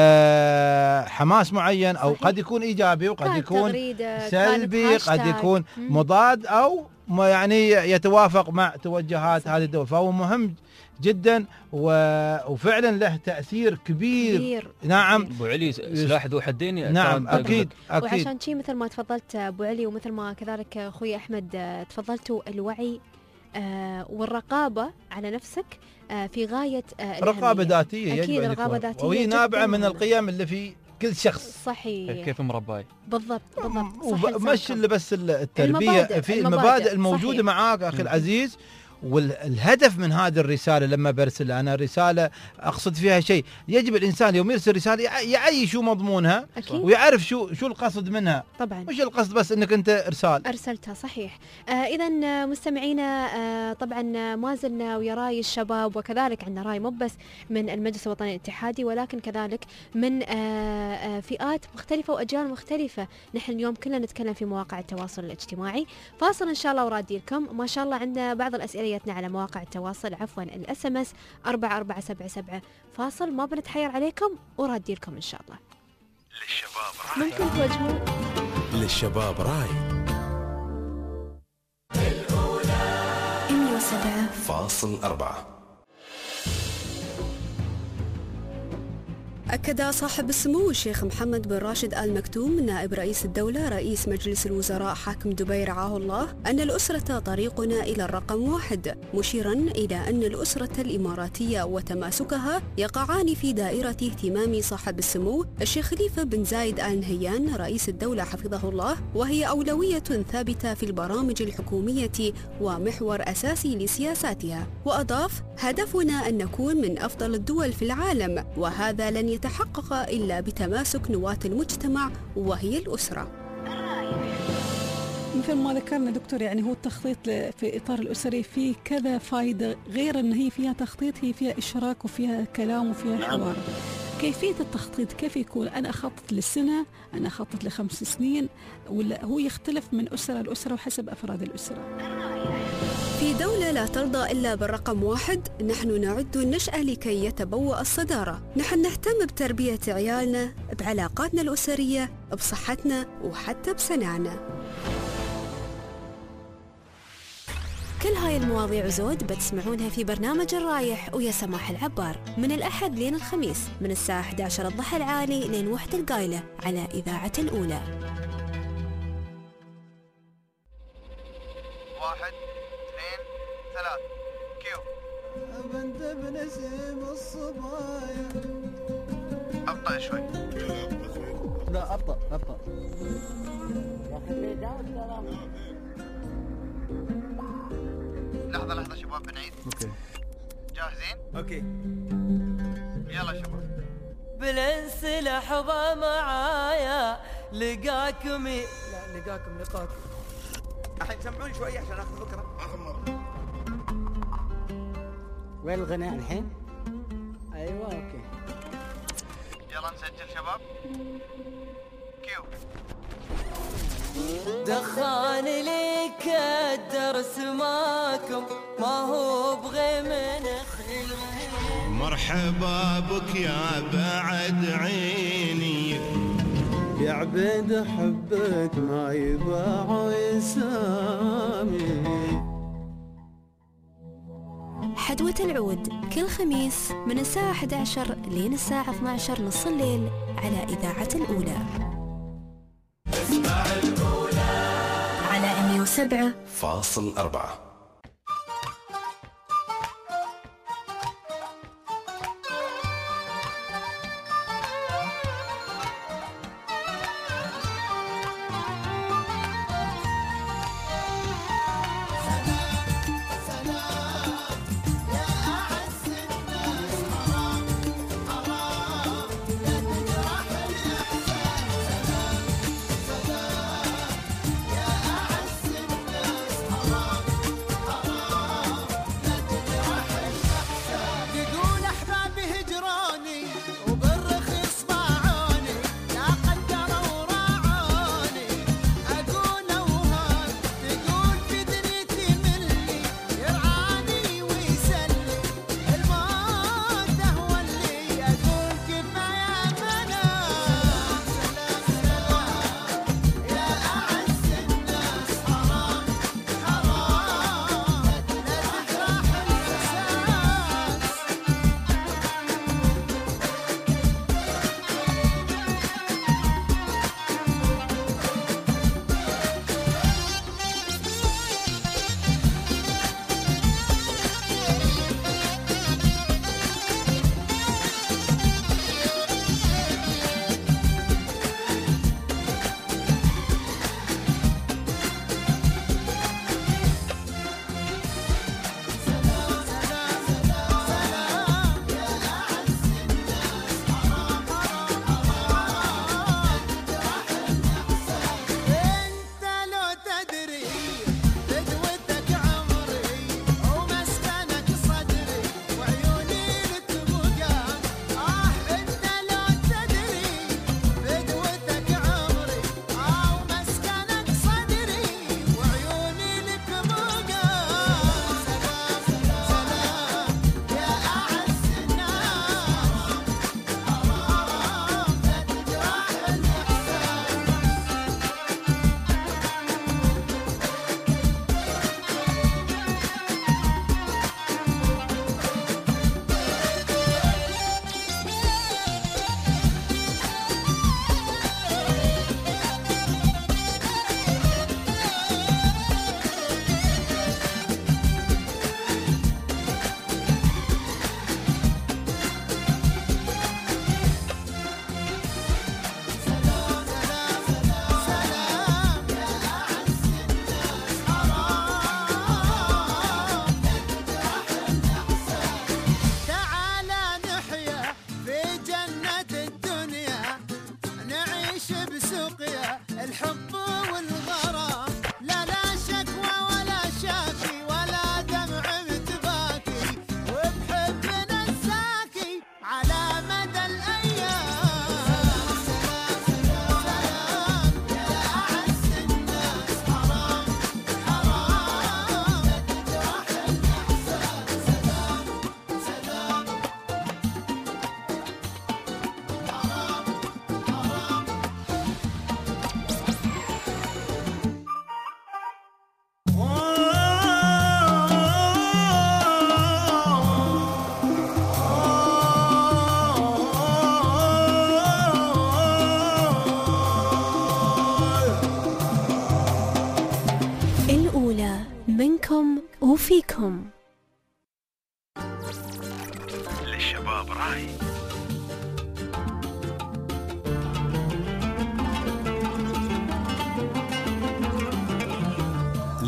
حماس معين او صحيح. قد يكون ايجابي وقد يكون سلبي، قد يكون مضاد او ما يعني يتوافق مع توجهات صحيح. هذه الدول. فهو مهم جدا وفعلا له تاثير كبير, كبير. نعم ابو علي سلاح ذو حدين. نعم اكيد اكيد. وعشان شيء مثل ما تفضلت ابو علي ومثل ما كذلك اخوي احمد تفضلتوا الوعي آه والرقابه على نفسك آه في غايه آه رقابه ذاتيه اكيد رقابه ذاتيه وهي نابعه من القيم اللي في كل شخص. صحيح. كيف مرباي بالضبط بالضبط. مش اللي بس التربيه المبادئ. في المبادئ, المبادئ الموجوده صحيح. معاك اخي العزيز. والهدف من هذه الرسالة لما برسل أنا رسالة أقصد فيها شيء، يجب الإنسان يوم يرسل رسالة يعي شو مضمونها أكيد. ويعرف شو شو القصد منها. طبعا مش القصد بس أنك أنت إرسال أرسلتها. صحيح. آه إذا مستمعينا آه طبعا ما زلنا ويا راي الشباب، وكذلك عندنا راي مو بس من المجلس الوطني الاتحادي ولكن كذلك من آه آه فئات مختلفة وأجيال مختلفة. نحن اليوم كلنا نتكلم في مواقع التواصل الاجتماعي. فاصل إن شاء الله ورادي لكم. ما شاء الله عندنا بعض الأسئلة على مواقع التواصل عفوا الاس ام اس أربعة أربعة سبعة سبعة. فاصل ما بنتحير عليكم ورادي لكم ان شاء الله. للشباب راي ممكن توجهون للشباب راي الأولى مية وسبعة فاصل أربعة. أكد صاحب السمو الشيخ محمد بن راشد آل مكتوم نائب رئيس الدولة رئيس مجلس الوزراء حاكم دبي رعاه الله أن الأسرة طريقنا إلى الرقم واحد، مشيرا إلى أن الأسرة الإماراتية وتماسكها يقعان في دائرة اهتمام صاحب السمو الشيخ خليفة بن زايد آل نهيان رئيس الدولة حفظه الله، وهي أولوية ثابتة في البرامج الحكومية ومحور أساسي لسياساتها. وأضاف: هدفنا أن نكون من أفضل الدول في العالم، وهذا لن يتحقق إلا بتماسك نواة المجتمع وهي الأسرة. مثل ما ذكرنا دكتور، يعني هو التخطيط في إطار الأسري فيه كذا فائدة، غير أن هي فيها تخطيط، هي فيها إشراك وفيها كلام وفيها حوار. كيفية التخطيط كيف يكون؟ أنا أخطط للسنة، أنا أخطط لخمس سنين، ولا هو يختلف من أسرة لأسرة وحسب أفراد الأسرة؟ في دولة لا ترضى إلا بالرقم واحد، نحن نعد النشأة لكي يتبوأ الصدارة. نحن نهتم بتربية عيالنا، بعلاقاتنا الأسرية، بصحتنا وحتى بسنعنا. كل هاي المواضيع وزود بتسمعونها في برنامج الرايح ويا سماح العبار من الأحد لين الخميس من الساعة إحدى عشر الضحى العالي لين واحدة القايلة على إذاعة الأولى. واحد اثنين ثلاث كيو. بنت بنسيم الصبايا. ابطأ شوي. لا ابطأ ابطأ. لحظة لحظة شباب بنعيد. اوكي. جاهزين؟ اوكي. يلا شباب. بالانس لحظة معايا لقاكم ي... لا لقاكم لقاكم. الحين سمعوني شوي عشان اخذ فكرة. اخر مرة. وين الغناء الحين؟ ايوه اوكي. يلا نسجل شباب. كيو. دخان لي كدرس معاكم ما هو بغي من خلوه. مرحبا بك يا بعد عيني يا عبيد حبك ما يباع يسامي. حدوة العود كل خميس من الساعة إحدى عشر لين الساعة اثني عشر نص الليل على إذاعة الأولى. اسمع الأولى على مية وسبعة فاصل أربعة.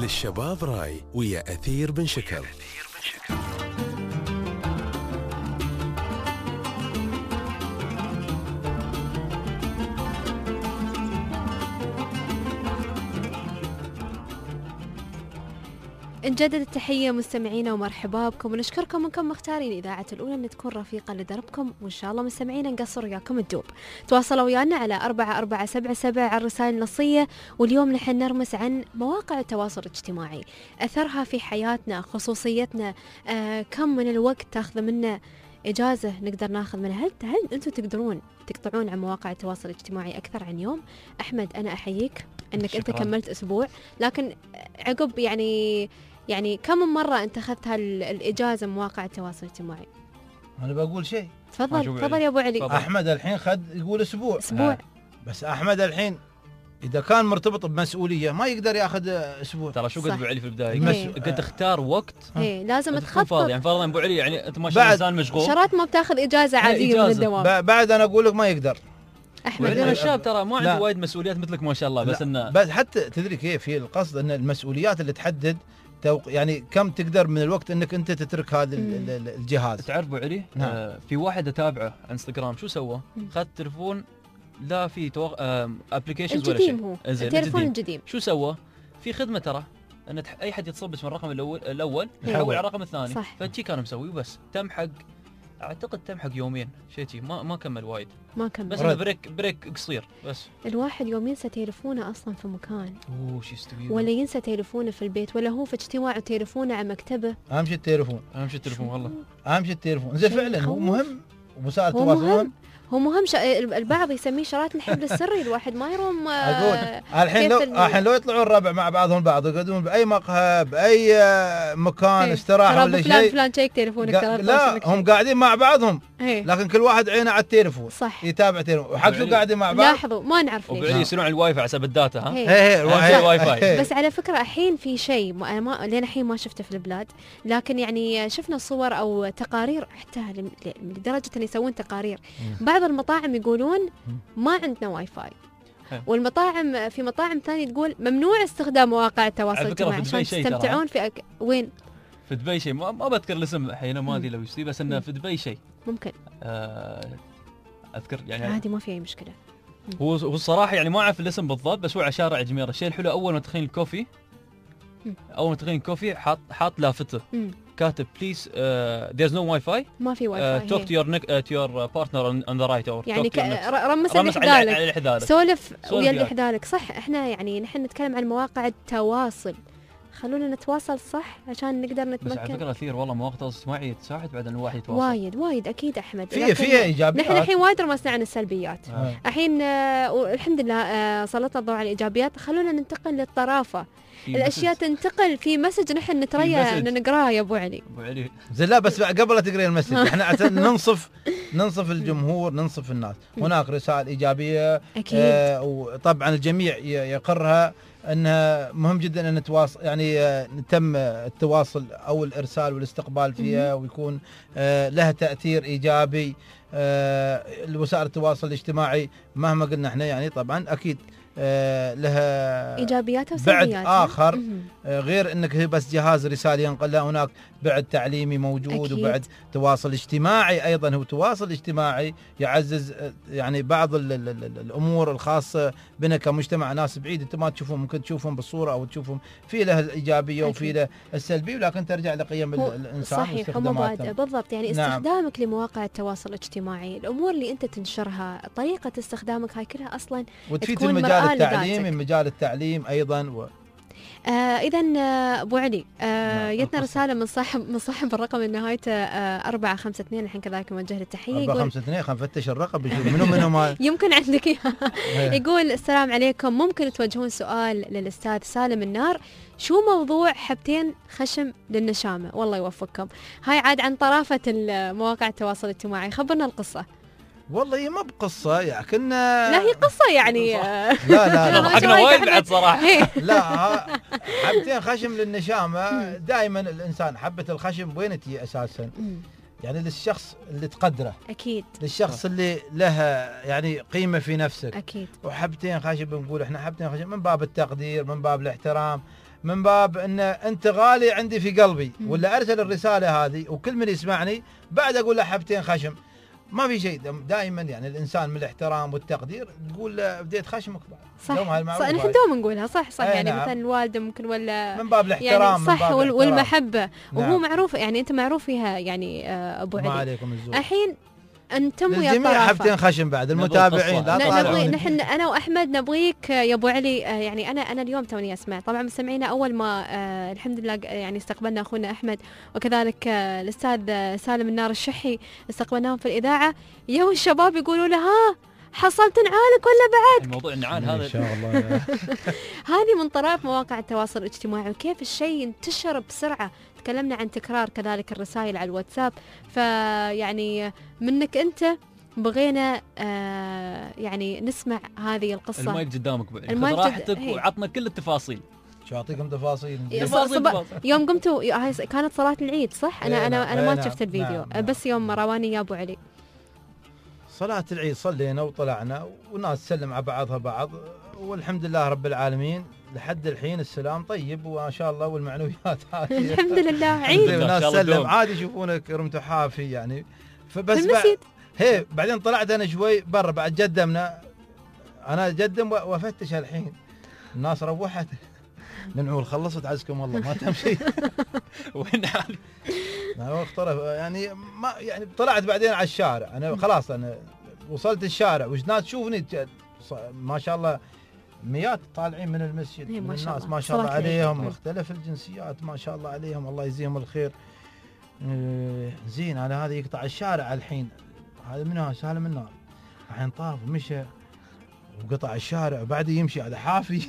للشباب راي ويا أثير بن شكر. نجدد التحية مستمعينا ومرحبا بكم، ونشكركم انكم مختارين إذاعة الأولى أن تكون رفيقة لدربكم، وإن شاء الله مستمعينا نقصر وياكم الدوب. تواصلوا ويانا على أربعة أربعة سبعة سبعة على الرسائل النصية، واليوم نحن نرمس عن مواقع التواصل الاجتماعي، أثرها في حياتنا، خصوصيتنا، آه كم من الوقت تاخذ منا إجازة نقدر ناخذ منها. هل هل أنتم تقدرون تقطعون عن مواقع التواصل الاجتماعي أكثر عن يوم؟ أحمد أنا أحييك أنك شكرا. أنت كملت أسبوع، لكن عقب يعني يعني كم من مرة أنت أخذت هالإجازة من مواقع التواصل الاجتماعي؟ أنا بقول شيء. تفضل تفضل يا أبو علي. فضل. أحمد الحين خد يقول أسبوع. أسبوع. آه. بس أحمد الحين إذا كان مرتبط بمسؤولية ما يقدر ياخذ أسبوع. ترى شو قلت أبو علي في البداية؟ المس... قلت اختار وقت. إيه لازم تخطط. يعني فرضا أبو علي يعني أنت ما شاء الله إنسان مشغول. شرط ما بتاخذ إجازة عادية من الدوام. بعد أنا أقول لك ما يقدر. أحمد الشاب ترى ما عنده وايد مسؤوليات مثلك ما شاء الله، بس إنه بس حتى تدري كيف هي القصد أن المسؤوليات اللي تحدد توق... يعني كم تقدر من الوقت انك انت تترك هذا الجهاز. تعرف ابو علي نعم. آه في واحد اتابعه على انستغرام شو سوى؟ خذ تليفون لا في توق... آه ابلكيشنز ولا شيء. هو التليفون القديم. شو سوى؟ في خدمه ترى ان تح... اي حد يتصل من الرقم الاول الاول يحول على الرقم الثاني، فشي كان مسوي وبس تمحق اعتقد تمحق يومين شيء شيء ما ما كمل وايد ما كمل بس بريك بريك قصير بس. الواحد يوم ينسى تليفونه اصلا في مكان اوه شو يستوي، ولا ينسى تليفونه في البيت، ولا هو في اجتماع وتليفونه على مكتبه. اهم شيء التليفون، اهم شيء التليفون والله اهم شيء التليفون. زين فعلا هو مهم ووسائل التواصل مهم. هو مهم ش... البعض يسميه شرايط الحبل السري، الواحد ما يروم. اقول الحين لو الحين لو يطلعون الربع مع بعضهم البعض يقعدون باي مقهى باي مكان استراحه ولا شيء، فلان فلان شيك تليفونك ترى لا هم قاعدين مع بعضهم هي. لكن كل واحد عينه على التليفون صح يتابع تليفون وحق شو قاعدين مع بعض. لاحظوا ما نعرف ليش وبعدين يصيرون على الواي فاي حسب الداتا. ها هي هي هي الواي فاي. بس على فكره الحين في شيء انا ما لين الحين ما شفته في البلاد، لكن يعني شفنا صور او تقارير حتى لدرجه ان يسوون تقارير. بعض المطاعم يقولون ما عندنا واي فاي، والمطاعم في مطاعم ثانيه تقول ممنوع استخدام مواقع التواصل الاجتماعي عشان تستمتعون في أك... وين في دبي شيء ما, ما بذكر الاسم الحين ما ادري لو يصير، بس انه في دبي شيء ممكن آه اذكر يعني عادي ما في اي مشكله. هو هو الصراحه يعني ما اعرف الاسم بالضبط، بس هو على شارع جميره. الشيء الحلو اول ما تدخلين الكوفي اول ما تدخلين الكوفي حاط حاط لافته كاتب بليز ذيرز نو واي فاي، ما في واي فاي، توك تو يور تو يور بارتنر اون ذا رايت اور يعني رمس اللي حدالك سولف ويا اللي حدالك. صح احنا يعني نحن نتكلم عن مواقع التواصل، خلونا نتواصل صح عشان نقدر نتمكن. بس على فكره كثير والله مواقع التواصل الاجتماعي تساعد بعد ان الواحد يتواصل وايد وايد اكيد احمد. في فيها ايجابيات، نحن الحين وايد رمسنا عن السلبيات الحين آه والحمد لله آه سلطنا الضوء على الايجابيات. خلونا ننتقل للطرافه، الاشياء تنتقل في مسج نحن نتريا ان نقراه يا ابو علي. ابو علي زين لا بس قبل لا تقري المسج احنا عشان ننصف ننصف الجمهور ننصف الناس. هناك رسائل ايجابيه اكيد آه وطبعا الجميع يقرها انها مهم جدا ان نتواصل يعني آه نتم التواصل او الارسال والاستقبال فيها ويكون آه لها تاثير ايجابي. آه وسائل التواصل الاجتماعي مهما قلنا احنا يعني طبعا اكيد آه لها ايجابيات وسلبيات بعد اخر آه غير انك هي بس جهاز رسالي ينقل، لا هناك بعد تعليمي موجود أكيد. وبعد تواصل اجتماعي ايضا. هو تواصل اجتماعي يعزز آه يعني بعض ال ال ال الامور الخاصه بنا كمجتمع، ناس بعيد انت ما تشوفهم ممكن تشوفهم بالصوره او تشوفهم في له الايجابيه أكيد. وفي له السلبي، ولكن ترجع لقيم الانسان صحيح واستخداماته بالضبط. يعني نعم. استخدامك لمواقع التواصل الاجتماعي، الامور اللي انت تنشرها، طريقه استخدامك هاي كلها اصلا وتفيد في المجال التعليمي مجال التعليم ايضا و... آه اذا ابو علي آه جتنا رساله من صاحب من صاحب الرقم اللي نهايته آه أربعة خمسة اثنين الحين كذلك موجه له التحيه. أربعة خمسة اثنين خلينا نفتش الرقم منو منو ما يمكن عندك اياه. يقول السلام عليكم، ممكن توجهون سؤال للاستاذ سالم النار، شو موضوع حبتين خشم للنشامه؟ والله يوفقكم. هاي عاد عن طرافه مواقع التواصل الاجتماعي، خبرنا القصه. والله هي ما بقصة يعني كنا لا هي قصة يعني لا لا لا ضحكنا وايد بعد صراحة. لا حبتين خشم للنشامة. دائما الإنسان حبة الخشم وين تجي أساسا؟ يعني للشخص اللي تقدره أكيد، للشخص اللي لها يعني قيمة في نفسك أكيد. وحبتين خشم بنقول إحنا حبتين خشم من باب التقدير من باب الاحترام. من باب ان انت غالي عندي في قلبي، ولا ارسل الرساله هذه وكل من يسمعني بعد اقول له حبتين خشم. ما في شيء دائما يعني الانسان من الاحترام والتقدير تقول بديت خشمك بعد. صح, صح نحن دوم نقولها صح صح يعني نعم. مثلا الوالده ممكن ولا من باب الاحترام يعني صح من باب وال والمحبه نعم. وهو معروف يعني انت معروف فيها يعني ابو علي. ما عليكم الزور. الحين انتم ويا الجميع حبتين خشم بعد المتابعين لا نبغي نحن انا واحمد نبغيك يا ابو علي. يعني انا انا اليوم توني اسمع طبعا مستمعينا اول ما آه الحمد لله يعني استقبلنا اخونا احمد وكذلك آه الاستاذ سالم النار الشحي استقبلناهم في الاذاعه. يا الشباب يقولوا له ها حصلت نعالك ولا بعد؟ الموضوع النعال هذا ان شاء الله. هذه من طرف مواقع التواصل الاجتماعي وكيف الشيء ينتشر بسرعه. تكلمنا عن تكرار كذلك الرسائل على الواتساب. فيعني منك انت بغينا آه يعني نسمع هذه القصه. المايك قدامك بعد خذ راحتك وعطنا كل التفاصيل. شو اعطيكم تفاصيل؟ تفاصيل يوم قمتوا هاي كانت صلاه العيد صح؟ انا انا انا ما شفت الفيديو نعم. بس يوم رواني يا ابو علي صلاة العيد صلينا وطلعنا والناس تسلم على بعضها بعض والحمد لله رب العالمين لحد الحين السلام طيب وما شاء الله والمعنويات عالية. الحمد لله عيد والناس تسلم عادي يشوفونك رمت حافي يعني. فبس بعد هي بعدين طلعت انا شوي برا بعد جدمنا انا جدم وافتش الحين الناس روحت ننعول خلصت عزكم والله ما تمشي. وين حالي؟ ما اختلف يعني ما يعني طلعت بعدين على الشارع انا خلاص انا وصلت الشارع والناس تشوفني ما شاء الله مئات طالعين من المسجد من الناس ما شاء الله عليهم مختلف الجنسيات ما شاء الله عليهم الله يجزيهم الخير. زين انا هذا يقطع الشارع الحين هذا منها سالم النار الحين طاف ومشى وقطع الشارع وبعد يمشي على حافي.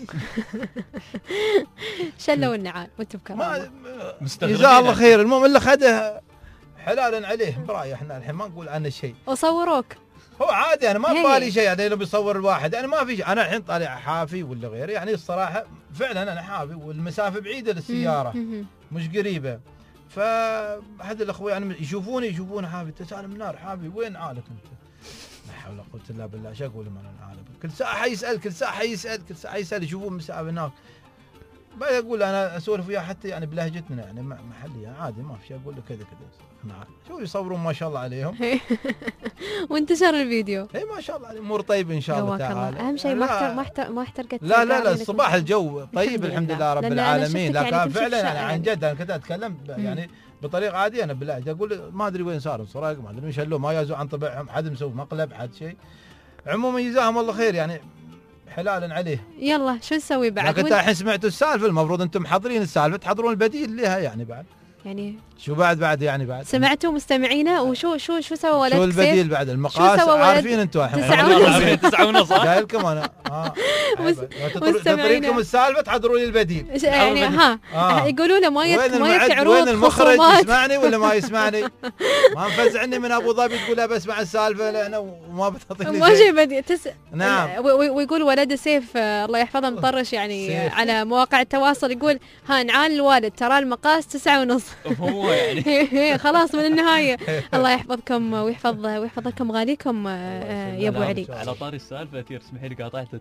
شلوا النعال وانتم بكرامه جزاه الله خير. المهم اللي خده حلالا عليه برايي احنا الحين ما نقول عنه شيء. وصوروك هو عادي انا ما ببالي شيء يعني لو بيصور الواحد انا ما في شيء انا الحين طالع حافي ولا غيره يعني الصراحه فعلا انا حافي والمسافه بعيده للسياره مش قريبه. فاحد الاخوه يعني يشوفوني يشوفون حافي تسالم النار حافي وين عالك انت؟ لا حول ولا قوه الا بالله شو اقول لهم انا عالم كل ساعه يسال كل ساعه يسال كل ساعه يسال يشوفون مسافه هناك. ما اقول انا اسولف وياه حتى يعني بلهجتنا يعني محلي يعني عادي ما في شيء اقول له كذا كذا نعم شوف يصورون ما شاء الله عليهم. وانتشر الفيديو. اي ما شاء الله امور طيبه ان شاء الله تعالى. اهم شيء ما ما ما احترقت. لا لا لا الصباح الجو طيب الحمد لله رب العالمين. لكن يعني فعلا انا عن جد انا كنت اتكلم يعني بطريقه عاديه انا بالله اقول ما ادري وين صار السراق ما ادري ايش هلو ما يازوا عن طبعهم حد مسوي مقلب حد شيء. عموما جزاهم الله خير يعني حلالا عليه. يلا شو نسوي بعد؟ لكن الحين سمعتوا السالفه المفروض انتم حاضرين السالفه تحضرون البديل لها يعني بعد. يعني شو بعد بعد يعني بعد سمعتوا مستمعينا وشو شو شو سوى ولد شو البديل بعد المقاس عارفين انتم الحين تسعة ونص قايل لكم انا اه تطريكم السالفه تحضروا لي البديل يعني ها آه. يقولوا له ما يك ما يشعرون وين المخرج يسمعني ولا ما يسمعني ما مفزعني من ابو ظبي تقول بسمع السالفه لأنا وما بتعطيني ما شيء بدي تس... نعم ويقول ولد سيف الله يحفظه مطرش يعني سيف. على مواقع التواصل يقول ها نعال الوالد ترى المقاس تسعة ونص هو يعني خلاص من النهايه. الله يحفظكم ويحفظ ويحفظ لكم غاليكم يا ابو علي. على طاري السالفه اثير اسمحي لي قاطعتك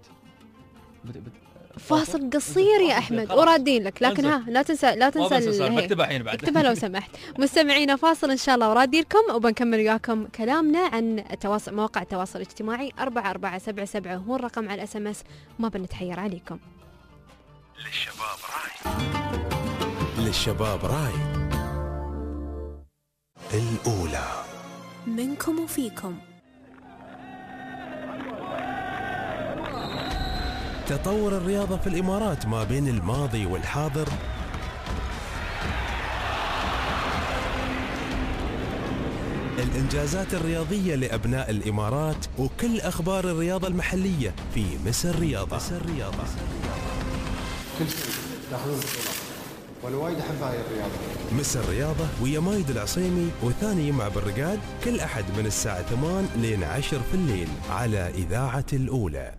فاصل قصير يا احمد ورادين لك لكن ها لا تنسى لا تنسى اكتبها الحين بعد اكتبها لو سمحت. مستمعينا فاصل ان شاء الله ورادي لكم وبنكمل وياكم كلامنا عن التواصل مواقع التواصل الاجتماعي. أربعة أربعة سبعة سبعة هو الرقم على الاس ام اس ما بنتحير عليكم. للشباب رايد للشباب رايد الأولى منكم وفيكم. تطور الرياضة في الإمارات ما بين الماضي والحاضر الإنجازات الرياضية لأبناء الإمارات وكل أخبار الرياضة المحلية في مصر رياضة. مصر رياضة كل شيء تاخذون بطولات وانا وايد احب هاي الرياضه. مصر رياضه ويا مايد العصيمي وثاني مع بالرقاد كل احد من الساعه ثمانية لين عشرة في الليل على اذاعه الاولى.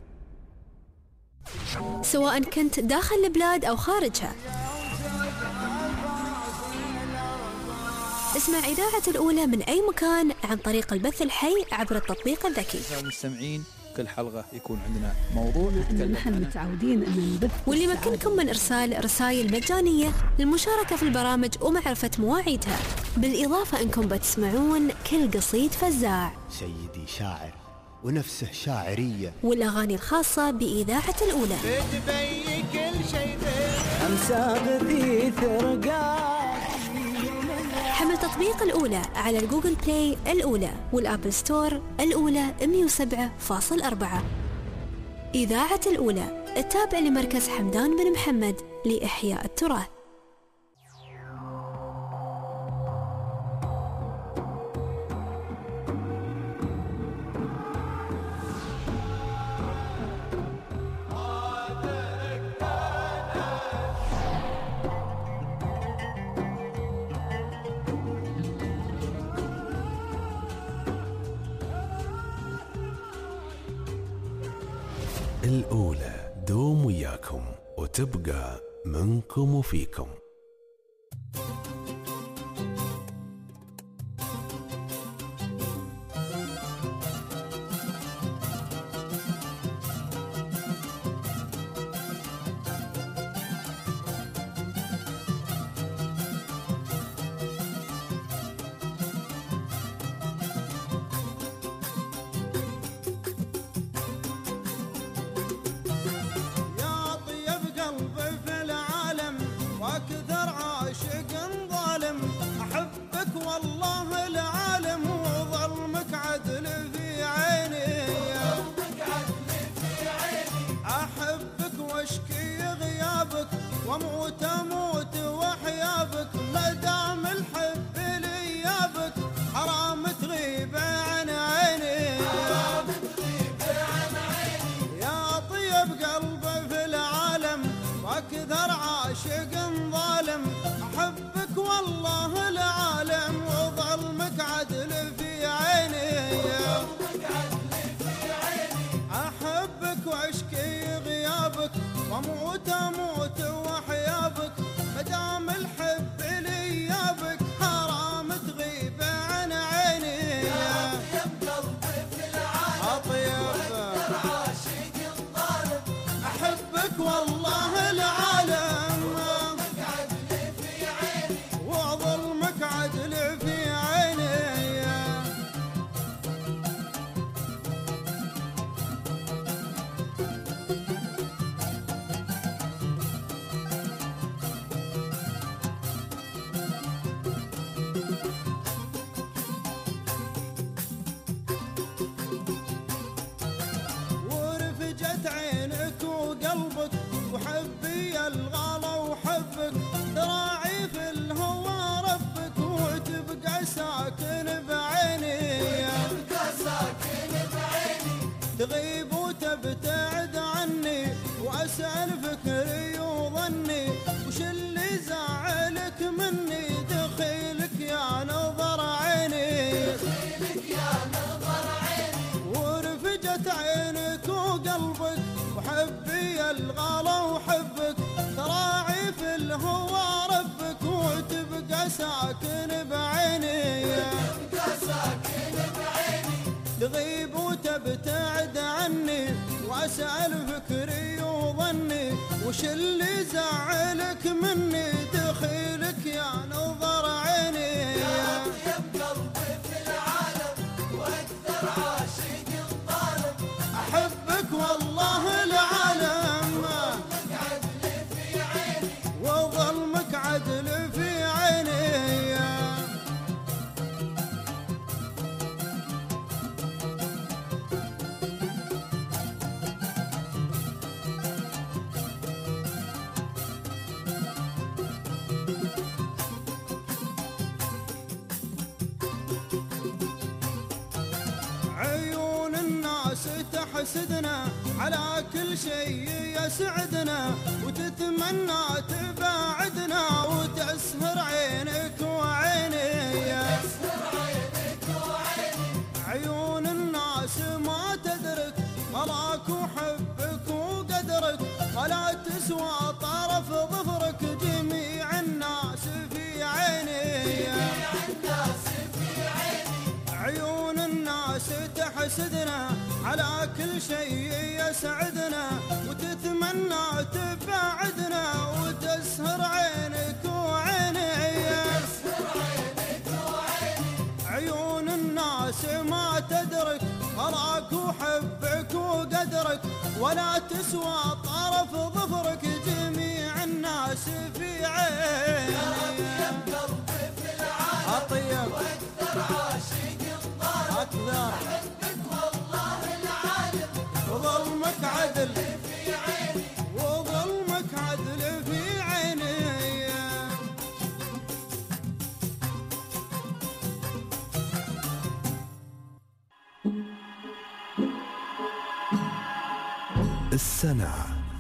سواء كنت داخل البلاد او خارجها اسمع إذاعة الأولى من أي مكان عن طريق البث الحي عبر التطبيق الذكي. المستمعين كل حلقة يكون عندنا موضوع نتكلم نحن متعودين أن نبث. واللي يمكنكم من إرسال رسائل مجانية للمشاركة في البرامج ومعرفة مواعيدها، بالإضافة أنكم بتسمعون كل قصيد فزاع، سيدي شاعر ونفسه شاعرية، والأغاني الخاصة بإذاعة الأولى. بتبي كل شيء أمسى غثيث رقاق. حمل تطبيق الأولى على الجوجل بلاي الأولى والآبل ستور الأولى مئة وسبعة فاصلة أربعة. إذاعة الأولى التابع لمركز حمدان بن محمد لإحياء التراث. الأولى دوم وياكم وتبقى منكم وفيكم. واموت اموت وحيابك ما دام الحب لي يابك حرام تغيب عن عيني يا طيب قلبي في العالم واكثر عاشق ظالم احبك والله العالم وظلمك عدل في عيني احبك واشكي غيابك واموت اموت وحيابك مدام الحب لي يابك حرام تغيب عن عيني يا طيب قلبي في العالم عاشق ظالم احبك والله العالم وظلمك عدل في عيني وظلمك عدل في عيني وحبي الغلا وحبك تراعي في الهوى ربك وتبقى ساكن بعيني تبقى ساكن بعيني تغيب وتبتعد عني واسأل فكري وظني وش اللي زعلك مني دخيلك يا نظر عيني دخيلك يا نظر عيني ورفجت عينك وقلبك وحبي الغلا وحبك تراعي في الهوى ربك وتبقى ساكن بعيني تبقى ساكن بعيني تغيب وتبتعد عني واسأل فكري وظني وش اللي زعلك مني دخيلك يا نظر عيني يا طيب قلبي في العالم واكثر عاشق ظالم احبك والله العالم وظلمك عدل في عيني وظلمك عدل في عيني عيون الناس تحسدنا على كل شيء يسعدنا وتتمنى تباعدنا وتسهر عينك وعيني عيون الناس ما تدرك غلاك وحبك وقدرك ولا تسوى طرف ظفرك جميع الناس في عيني تحسدنا على كل شيء يسعدنا وتتمنى تبعدنا وتسهر عينك وعيني عيون الناس ما تدرك أراك وحبك وقدرك ولا تسوى طرف ظفرك جميع الناس في عيني أطيب وأكثر عاشق الطارق أكثر أحبك والله العالم وظلمك عدل في عيني وظلمك عدل في عيني السنة.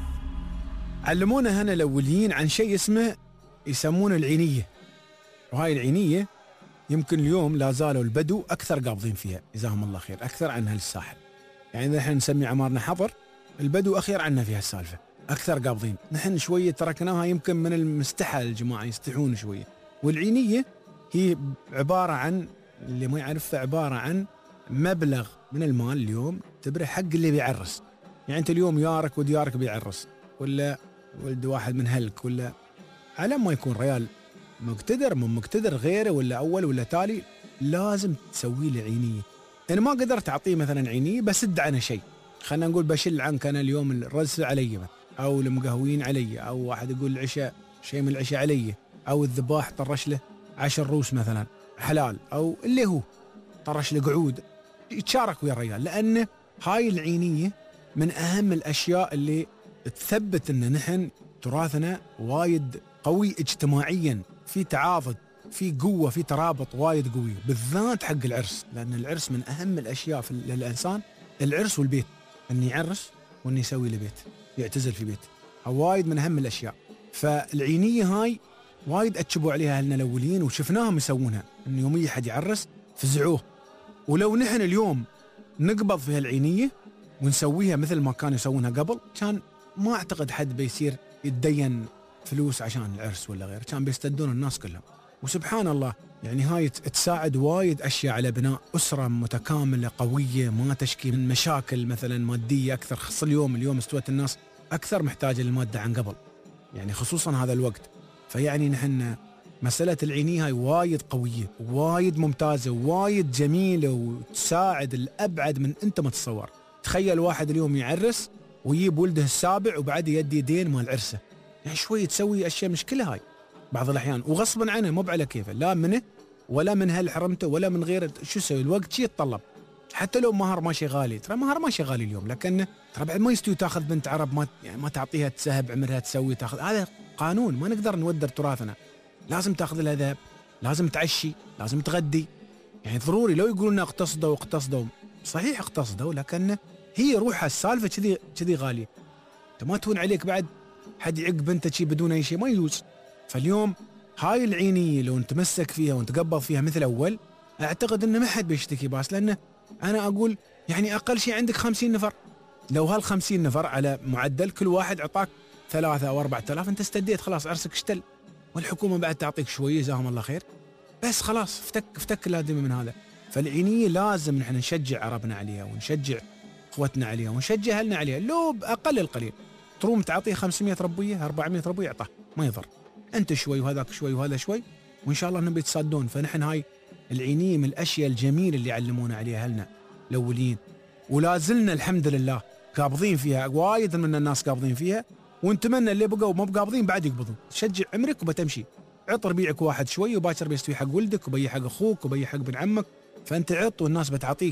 علمونا هنا الأوليين عن شيء اسمه يسمونه العينية، وهاي العينية يمكن اليوم لا زالوا البدو أكثر قابضين فيها جزاهم الله خير، أكثر عن هالساحل. يعني نحن نسمي عمارنا حظر، البدو أخير عنا في هالسالفة، أكثر قابضين. نحن شوية تركناها يمكن من المستحى الجماعة يستحون شوية. والعينية هي عبارة عن، اللي ما يعرفها، عبارة عن مبلغ من المال اليوم تبره حق اللي بيعرس. يعني أنت اليوم يارك وديارك بيعرس، ولا ولد واحد من هلك، ولا على ما يكون ريال مقتدر من مقتدر غيره ولا أول ولا تالي، لازم تسوي له عينية. أنا ما قدرت أعطيه مثلا عينية بسد عنه شيء، خلنا نقول بشل عنك أنا اليوم الرز علي أو المقهوين علي، أو واحد يقول العشاء شيء من العشاء علي، أو الذباح طرش له عشر روس مثلا حلال، أو اللي هو طرش له قعود، يتشارك ويا الرجال. لأن هاي العينية من أهم الأشياء اللي تثبت أن نحن تراثنا وايد قوي اجتماعيا، في تعاضد، في قوة، في ترابط وايد قوي، بالذات حق العرس. لأن العرس من أهم الأشياء في للإنسان، العرس والبيت، أن يعرس وأن يسوي له بيت، يعتزل في بيت، وايد من أهم الأشياء. فالعينية هاي وايد أتشبوا عليها أهلنا الأولين، وشفناهم يسوونها، أن يوم يجي حد يعرس فزعوه. ولو نحن اليوم نقبض في هالعينية ونسويها مثل ما كانوا يسوونها قبل، كان ما أعتقد حد بيصير يتدين فلوس عشان العرس ولا غير، كان بيستدون الناس كلهم. وسبحان الله يعني هاي تساعد وايد أشياء على بناء أسرة متكاملة قوية ما تشكي من مشاكل مثلا مادية أكثر. خص اليوم اليوم استوت الناس أكثر محتاجة للمادة عن قبل، يعني خصوصا هذا الوقت. فيعني نحن مسألة العينية هاي وايد قوية، وايد ممتازة، وايد جميلة، وتساعد الأبعد من أنت ما تتصور. تخيل واحد اليوم يعرس ويجيب ولده السابع وبعد يدي دين مال عرسه، يعني شوي تسوي أشياء مشكلة هاي بعض الأحيان، وغصبا عنه مو على كيفه، لا منه ولا من هل حرمته ولا من غيره. شو يسوي؟ الوقت شي يتطلب، حتى لو مهر ماشي غالي، ترى مهر ماشي غالي اليوم، لكن ترى بعد ما يستوي تاخذ بنت عرب ما يعني ما تعطيها تسهب عمرها تسوي تاخذ، هذا قانون، ما نقدر نودر تراثنا. لازم تاخذ لها ذهب، لازم تعشي، لازم تغدي، يعني ضروري. لو يقولون اقتصدوا واقتصدوا، صحيح اقتصدوا، لكن هي روحها السالفه كذي كذي غاليه. انت ما تهون عليك بعد حد يعق بنتك شي بدون اي شيء، ما يجوز. فاليوم هاي العينيه لو نتمسك فيها ونتقبض فيها مثل اول، اعتقد ان ما حد بيشتكي باس. لانه انا اقول يعني اقل شيء عندك خمسين نفر، لو هالخمسين نفر على معدل كل واحد اعطاك ثلاثة او أربعة آلاف، انت استديت خلاص، عرسك اشتل. والحكومه بعد تعطيك شويه جزاهم الله خير، بس خلاص افتك افتك الادمي من هذا. فالعينيه لازم نحن نشجع عربنا عليها، ونشجع اخوتنا عليها، ونشجع اهلنا عليها، لو باقل القليل. تروم تعطيه خمسمية ربويه أربعمية ربويه اعطاه، ما يضر، انت شوي وهذاك شوي وهذا شوي، وان شاء الله انهم بيتصادون. فنحن هاي العينيه من الاشياء الجميله اللي علمونا عليها اهلنا الاولين، ولا زلنا الحمد لله قابضين فيها، وايد من الناس قابضين فيها، ونتمنى اللي بقوا مو بقابضين بعد يقبضون. شجع عمرك وبتمشي، عط ربيعك واحد شوي، وباكر بيستوي حق ولدك، وبي حق اخوك، وبي حق بن عمك. فانت عط والناس بتعطيك،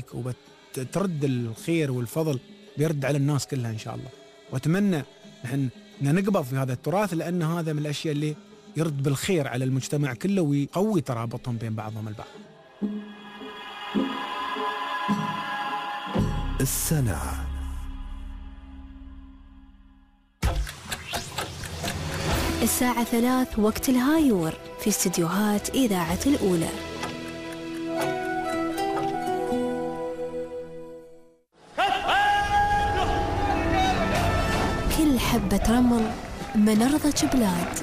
وبترد الخير والفضل بيرد على الناس كلها ان شاء الله. واتمنى نحن نقبض في هذا التراث، لان هذا من الاشياء اللي يرد بالخير على المجتمع كله، ويقوي ترابطهم بين بعضهم البعض. السنة. الساعة ثلاث وقت الهايور في استديوهات إذاعة الأولى. كل حبة رمل من أرض جبلاد،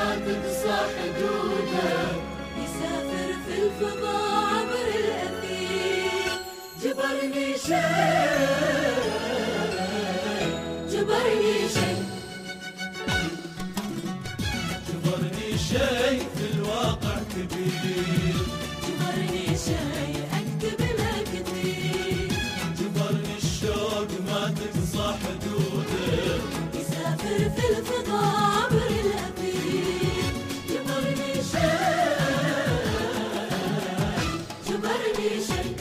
ما تقصى حدوده، يسافر في الفضاء عبر الأثير. جبرني شيء جبرني شيء جبرني شيء في الواقع كبير، جبرني شيء أكتب له كثير. جبرني الشوق ما تقصى حدوده، يسافر في الفضاء عبر الأثير. جبرني شيء جبرني شيء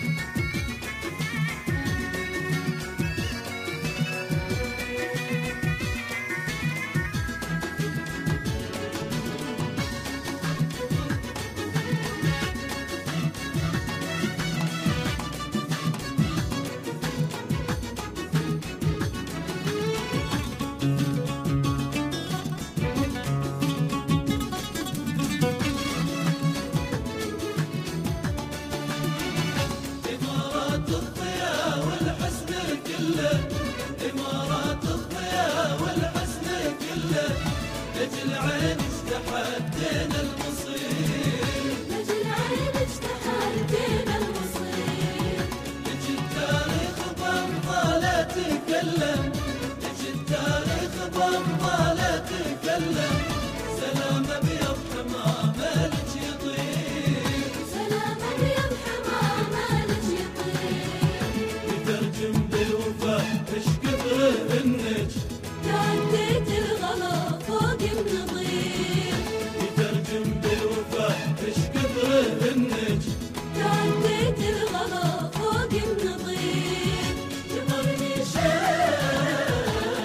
إمارات الضياء والحسن كله، إمارات الضياء والحسن كله، لجل عين اجتحدينا المصير، لجل عين اجتحدينا المصير. لجل التاريخ بأمطاله تكلم، لجل التاريخ بأمطاله تكلم. سلام أبيض حمامه لج يطير، سلام أبيض حمامه لج يطير. يترجم بالوفاء ايش كثر النج، تعديت الغلا فوق النظير. يترجم بالوفاء ايش كثر النج، تعديت الغلا فوق النظير. جبرني شيء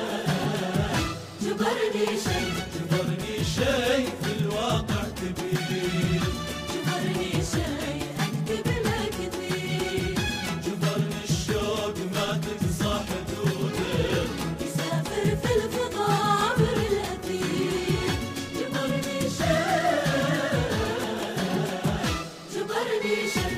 جبرني شيء جبرني شيء في الواقع كبير، جبرني شيء أكتب له كثير. جبرني الشوق ما تقصى حدوده، يسافر في الفضاء عبر الأثير. جبرني شيء جبرني شيء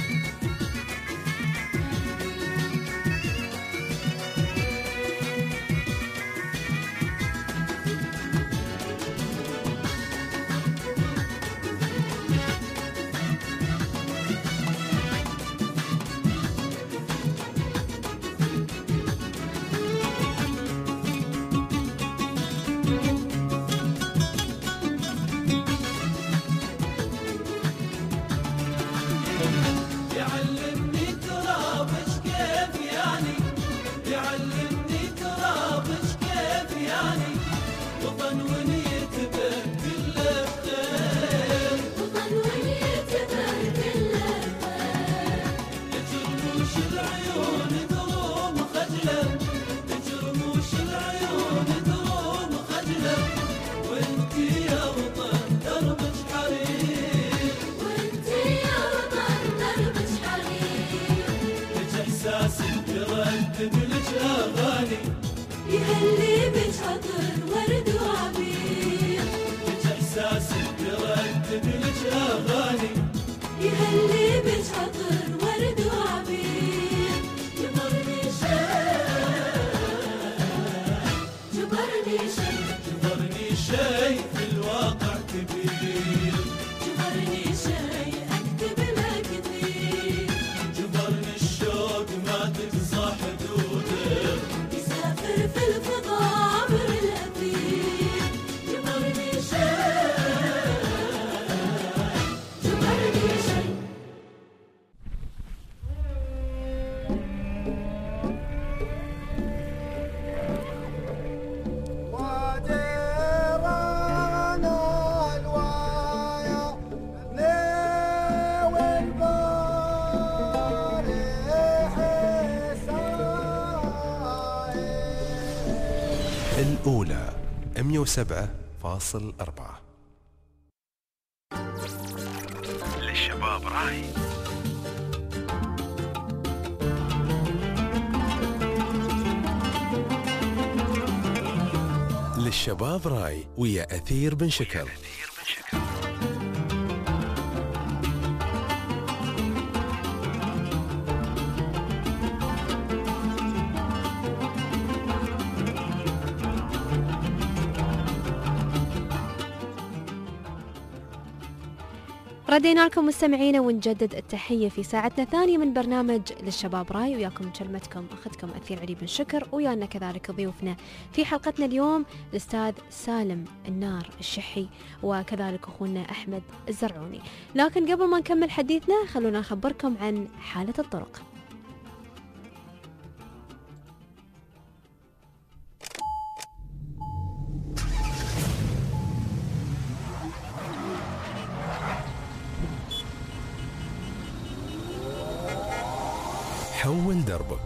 يعلمني ترابش كيف يعني، يعلمني ترابش كيف يعني. وطن ونيت بكل خير، وطن ونيت بكل خير. لجرموش العيون دروم خجلة، لجرموش العيون دروم خجلة. وانتي يا وطن دربك حرير، وانتي يا وطن دربك حرير. لج احساسك يردد لج اغاني، يهلي بك عطر ورد وعبير. لج احساسك يردد لج اغاني، يهلي بك عطر ورد وعبير. جبرني شيء جبرني شيء جبرني شيء في الواقع كبير، جبرني شيء أكتب له كثير. جبرني الشوق ما تقصى حدوده، يسافر في الفضاء عبر الأثير. جبرني شيء جبرني شيء الأولى مئة وسبعة فاصل أربعة. للشباب راي. للشباب راي ويا أثير بن شكر. ردينا لكم مستمعينا ونجدد التحية في ساعتنا الثانية من برنامج للشباب راي، وياكم كلمتكم أخذكم أثير علي بن شكر، ويانا كذلك ضيوفنا في حلقتنا اليوم الأستاذ سالم النار الشحي وكذلك أخونا أحمد الزرعوني. لكن قبل ما نكمل حديثنا خلونا نخبركم عن حالة الطرق. حول دربك.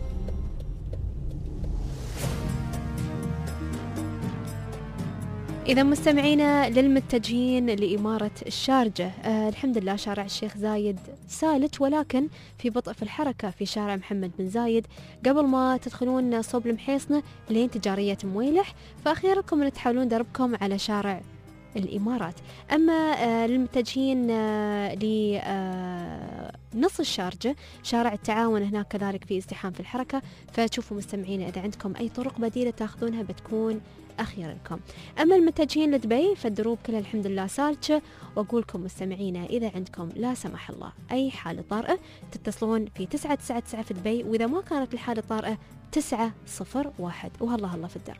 إذا مستمعينا للمتجهين لإمارة الشارجة، آه الحمد لله شارع الشيخ زايد سالك، ولكن في بطء في الحركة في شارع محمد بن زايد قبل ما تدخلون صوب المحيصنة لين تجارية مويلح، فأخيركم أن تحاولون دربكم على شارع الإمارات. أما آه للمتجهين آه لنص آه الشارجة شارع التعاون هناك كذلك في ازدحام في الحركة، فتشوفوا مستمعين إذا عندكم أي طرق بديلة تاخذونها بتكون أخيرا لكم. أما المتجهين لدبي فالدروب كلها الحمد لله سالكة، وأقولكم مستمعينا إذا عندكم لا سمح الله أي حالة طارئة تتصلون في تسعة تسعة تسعة في دبي، وإذا ما كانت الحالة طارئة تسعة صفر واحد، وهلا هلا في الدرب.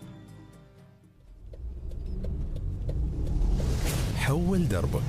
حول دربك.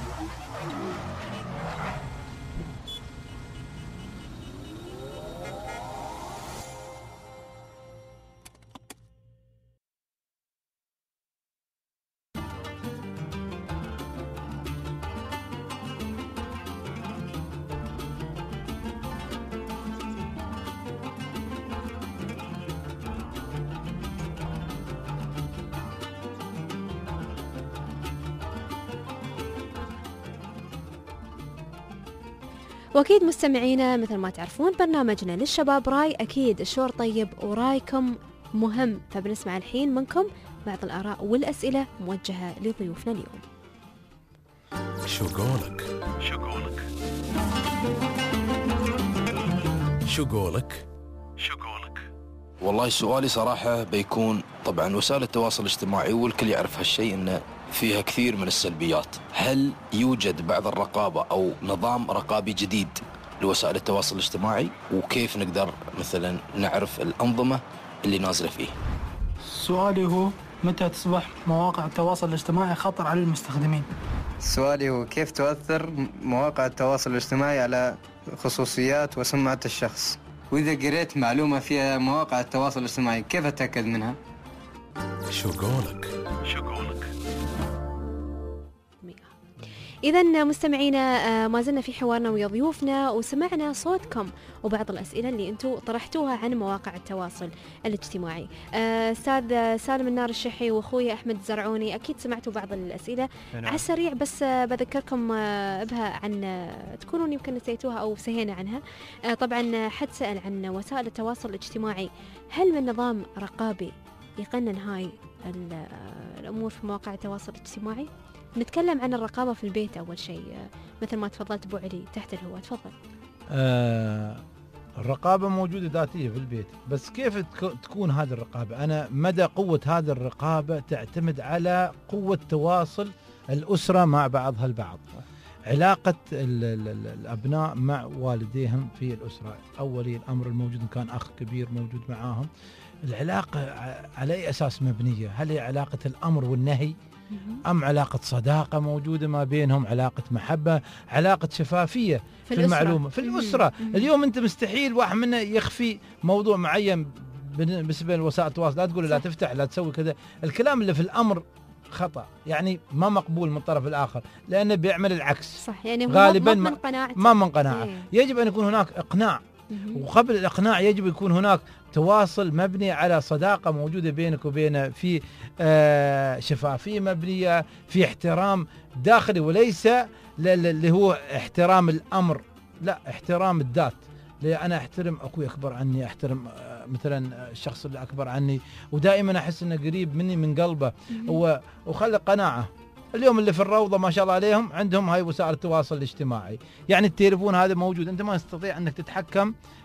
وأكيد مستمعينا مثل ما تعرفون برنامجنا للشباب راي، أكيد الشعور طيب ورايكم مهم، فبنسمع الحين منكم بعض الآراء والأسئلة موجهة لضيوفنا اليوم. شو قولك؟ شو قولك؟ شو قولك؟ شو قولك؟ والله سؤالي صراحة بيكون طبعا وسائل التواصل الاجتماعي والكل يعرف هالشيء انه فيها كثير من السلبيات، هل يوجد بعض الرقابة او نظام رقابي جديد لوسائل التواصل الاجتماعي، وكيف نقدر مثلا نعرف الأنظمة اللي نازلة فيه؟ سؤالي هو متى تصبح مواقع التواصل الاجتماعي خطر على المستخدمين؟ سؤالي هو كيف تؤثر مواقع التواصل الاجتماعي على خصوصيات وسمعة الشخص؟ وإذا قريت معلومة فيها مواقع التواصل الاجتماعي كيف أتأكد منها؟ شو قولك؟ شو قولك؟ إذا مستمعينا ما زلنا في حوارنا ويا ضيوفنا، وسمعنا صوتكم وبعض الأسئلة اللي أنتم طرحتوها عن مواقع التواصل الاجتماعي. أستاذ سالم النار الشحي وأخوي أحمد الزرعوني أكيد سمعتوا بعض الأسئلة. نعم. على السريع بس بذكركم بها عن تكونون يمكن نسيتوها أو سهينا عنها. طبعا حد سأل عن وسائل التواصل الاجتماعي، هل من نظام رقابي يقنن هاي الأمور في مواقع التواصل الاجتماعي؟ نتكلم عن الرقابة في البيت أول شيء، مثل ما تفضلت أبو علي تحت الهواء، تفضل. آه الرقابة موجودة ذاتية في البيت، بس كيف تكون هذه الرقابة؟ أنا مدى قوة هذه الرقابة تعتمد على قوة تواصل الأسرة مع بعضها البعض، علاقة ال ال ال الأبناء مع والديهم في الأسرة، أولي الأمر الموجود إن كان أخ كبير موجود معاهم، العلاقة على أي أساس مبنية؟ هل هي علاقة الأمر والنهي أم علاقة صداقة موجودة ما بينهم، علاقة محبة، علاقة شفافية في, في المعلومة في الأسرة؟ مم. اليوم أنت مستحيل واحد منا يخفي موضوع معين بالنسبة لوسائل التواصل، لا تقول لا تفتح لا تسوي كذا، الكلام اللي في الأمر خطأ، يعني ما مقبول من الطرف الآخر لأنه بيعمل العكس. صح، يعني غالبا ما من قناعة ما من قناعة إيه. يجب أن يكون هناك إقناع، وقبل الإقناع يجب يكون هناك تواصل مبني على صداقة موجودة بينك وبينه، في آه شفافية مبنية، في احترام داخلي، وليس اللي هو احترام الأمر، لا احترام الذات. أنا أحترم أخوي أكبر عني، أحترم آه مثلا الشخص اللي أكبر عني، ودائما أحس أنه قريب مني من قلبه، وخلق قناعة. اليوم اللي في الروضة ما شاء الله عليهم عندهم هاي وسائل التواصل الاجتماعي، يعني التليفون هذا موجود، أنت ما تستطيع أنك تتحكم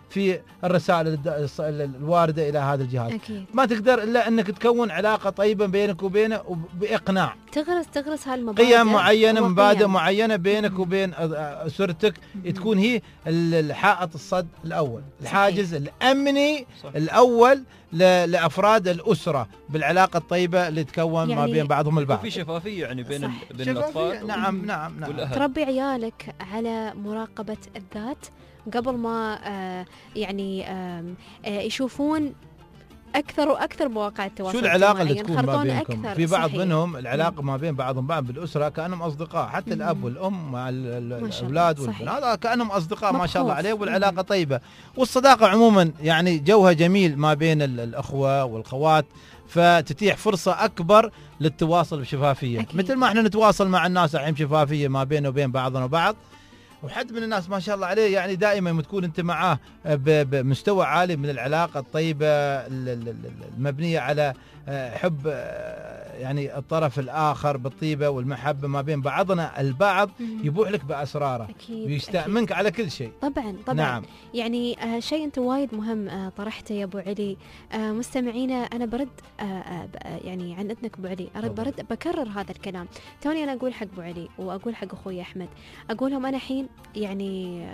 في الرسائل الد- الص- الوارده الى هذا الجهاز. أكيد. ما تقدر الا انك تكون علاقه طيبه بينك وبينه وباقناع، تغرس تغرس هالمبادئ، قيم معينه، وقيم. مبادئ معينه بينك وبين اسرتك، تكون هي ال- الحائط الصد الاول، الحاجز الامني صح. الاول ل- لافراد الاسره بالعلاقه الطيبه اللي تكون يعني ما بين بعضهم البعض. في شفافيه يعني بين صح. ال- بين شفافية، الاطفال نعم نعم نعم. والأهل. تربي عيالك على مراقبة الذات قبل ما آه يعني آم، آه يشوفون أكثر وأكثر مواقع التواصل شو العلاقه اللي الاجتماعي، تكون ما ينخرطون بينكم؟ أكثر. في بعض صحيح. منهم العلاقه ما بين بعضهم بعض بالاسره كانهم اصدقاء، حتى مم. الاب والام مع ال- ال- ما شاء الله. الاولاد صحيح. والبنات كانهم اصدقاء ما شاء الله مبخوف. عليه، والعلاقه طيبه، والصداقه عموما يعني جوها جميل ما بين ال- الاخوه والخوات، فتتيح فرصه اكبر للتواصل بشفافيه. أكيد. مثل ما احنا نتواصل مع الناس الحين بشفافيه ما بيننا وبين بعضنا وبعض. وحد من الناس ما شاء الله عليه يعني دائما لما تكون انت معاه ب- بمستوى عالي من العلاقه الطيبه ال- ال- ال- المبنيه على آه، حب آه، يعني الطرف الاخر بالطيبه والمحبه ما بين بعضنا البعض، مم. يبوح لك باسراره أكيد. ويستأمنك على كل شيء. طبعا طبعا. نعم. يعني آه شيء انت وايد مهم آه طرحته يا ابو علي. آه مستمعينا انا برد آه آه ب- آه، يعني عن اذنك ابو علي، ارد تفضل. برد بكرر هذا الكلام. توني انا اقول حق ابو علي واقول حق اخوي احمد، اقول لهم انا الحين يعني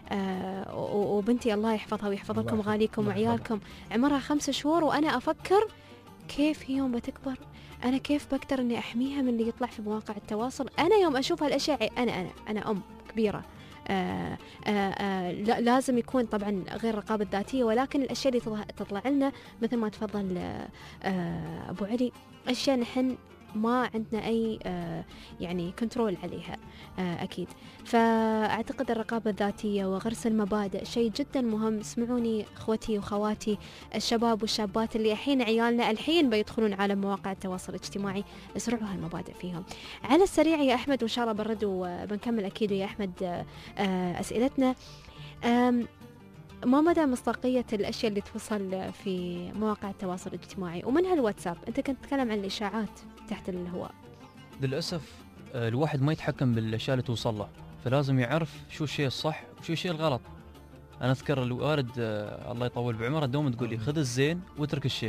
آه و- وبنتي الله يحفظها ويحفظ الله لكم يحفظ- غاليكم الله يحفظها. وعيالكم عمرها خمس شهور، وانا افكر كيف هي يوم بتكبر انا كيف بقدر اني احميها من اللي يطلع في مواقع التواصل. انا يوم اشوف هالاشياء انا انا انا ام كبيره، آه آه آه لا- لازم يكون طبعا غير الرقابه الذاتيه، ولكن الاشياء اللي تظه- تطلع لنا مثل ما تفضل آه آه ابو علي، اشياء نحن ما عندنا اي آه يعني كنترول عليها آه اكيد. فاعتقد الرقابه الذاتيه وغرس المبادئ شيء جدا مهم. اسمعوني اخوتي واخواتي الشباب والشابات اللي الحين عيالنا الحين بيدخلون عالم مواقع التواصل الاجتماعي، ازرعوا هالمبادئ فيهم. على السريع يا احمد، وان شاء الله بنرد وبنكمل اكيد يا احمد آه آه اسئلتنا. آم، ما مدى مصداقية الأشياء اللي توصل في مواقع التواصل الاجتماعي ومنها الواتساب؟ أنت كنت تتكلم عن الإشاعات تحت الهواء. للاسف آه، الواحد ما يتحكم بالاشياء اللي توصل له، فلازم يعرف شو الشيء الصح وشو الشيء الغلط. انا اذكر الوالد آه، الله يطول بعمره دوم تقول لي خذ الزين واترك الشين.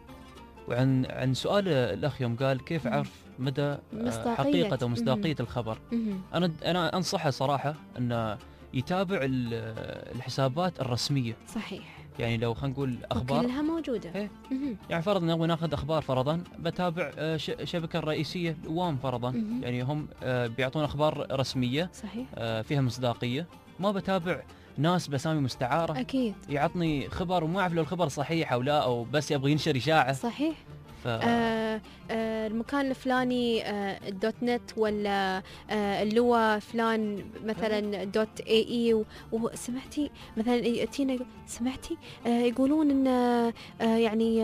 وعن عن سؤال الاخ يوم قال كيف اعرف مدى آه، مصداقية. حقيقه او مهم. مصداقيه الخبر، مهم. انا انا انصحه صراحه انه يتابع ال- الحسابات الرسميه. صحيح. يعني لو خلينا نقول اخبار وكلها موجودة. إيه. مهم. يعني فرضا نبغى ناخذ اخبار، فرضا بتابع آه، ش- شبكه الرئيسيه وام فرضا، مهم. يعني هم آه، بيعطون اخبار رسميه صحيح. آه، فيها مصداقيه. ما بتابع ناس باسامي مستعاره أكيد. يعطني خبر وما اعرف لو الخبر صحيح او لا، او بس يبغى ينشر اشاعه. صحيح. ف... آه آه المكان الفلاني آه دوت نت، ولا آه اللواء فلان مثلا دوت اي اي، وسمعتي مثلا تينا سمعتي آه يقولون ان آه يعني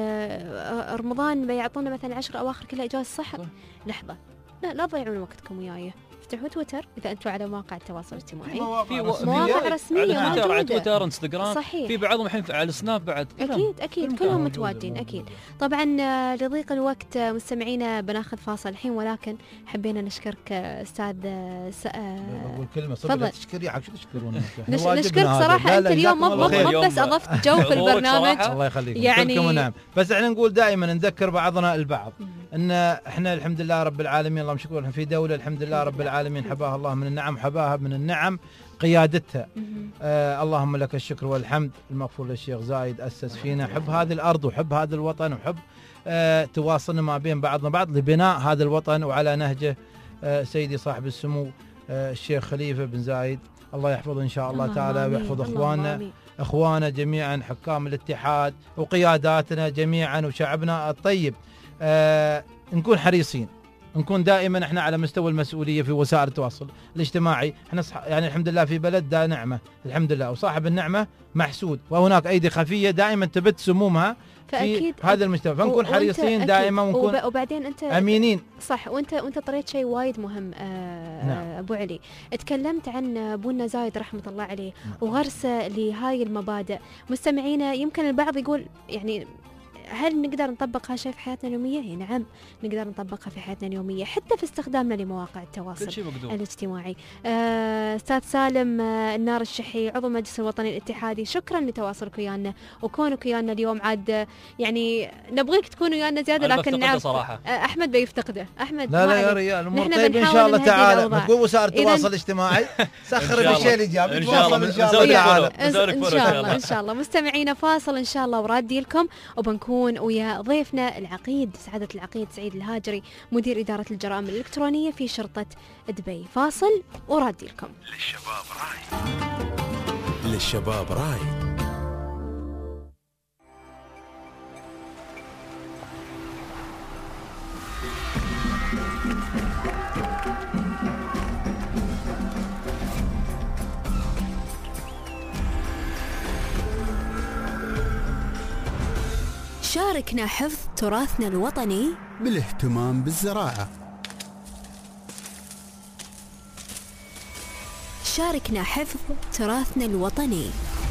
آه رمضان بيعطونا مثلا عشر اواخر كلها اجازه، صح؟ لحظه، لا لا تضيعون وقتكم وياي. افتحوا تويتر اذا انتم على مواقع التواصل الاجتماعي، في مواقع رسميه على تويتر، على موجودة. تويتر انستغرام. صحيح. في بعضهم الحين على السناب بعد. اكيد اكيد كلهم متواجدين اكيد. طبعا آه، لضيق الوقت آه، مستمعينا بناخذ فاصل الحين، ولكن حبينا نشكرك آه، استاذ آه، س- آه، اقول كلمه تفضل. صدق تشكري عاد شو تشكرون نش- نشكرك صراحه انت اليوم مو مو بس اضفت جو في البرنامج. الله يخليك يعني كلكم نعم. بس احنا نقول دائما نذكر بعضنا البعض ان احنا الحمد لله رب العالمين، اللهم شكر، احنا في دوله الحمد لله رب العالمين حباها الله من النعم، حباها من النعم قيادتها. آه اللهم لك الشكر والحمد. المغفور للشيخ زايد اسس فينا حب هذه الارض وحب هذا الوطن وحب آه تواصلنا ما بين بعضنا بعض لبناء هذا الوطن، وعلى نهجه آه سيدي صاحب السمو آه الشيخ خليفه بن زايد الله يحفظه ان شاء الله تعالى، ويحفظ اخواننا اخواننا جميعا حكام الاتحاد وقياداتنا جميعا وشعبنا الطيب. آه نكون حريصين، نكون دائما احنا على مستوى المسؤوليه في وسائل التواصل الاجتماعي. احنا صح يعني الحمد لله في بلد دا نعمه الحمد لله، وصاحب النعمه محسود، وهناك ايدي خفيه دائما تبت سمومها في فأكيد هذا المجتمع، فنكون وأنت حريصين أكيد. دائما ونكون وب- وبعدين انت امينين. صح. وانت وانت طريت شيء وايد مهم آه نعم. ابو علي، تكلمت عن ابونا زايد رحمه الله عليه وغرسه لهاي المبادئ. مستمعينا يمكن البعض يقول يعني هل نقدر نطبق هالشيء في حياتنا اليومية؟ هي نعم نقدر نطبقها في حياتنا اليومية، حتى في استخدامنا لمواقع التواصل الاجتماعي. آه، أستاذ سالم آه، النار الشحي عضو المجلس الوطني الاتحادي، شكرا لتواصلك ويانا وكونك ويانا اليوم. عاد آه، يعني نبغيك تكون ويانا زيادة، لكن نعرف آه، أحمد بيفتقده. أحمد لا لا يا ريال الأمور طيب إن شاء الله تعالى. ما تقول وسائل التواصل الاجتماعي سخر بالشيء الإيجابي، نتواصل إن شاء الله تعالى. إن شاء الله إن شاء الله. مستمعينا فاصل إن شاء الله ورادي لكم، وبنكون ويا ضيفنا العقيد سعادة العقيد سعيد الهاجري مدير إدارة الجرائم الإلكترونية في شرطة دبي. فاصل ورادي لكم. للشباب راي للشباب راي شاركنا حفظ تراثنا الوطني بالاهتمام بالزراعة. شاركنا حفظ تراثنا الوطني.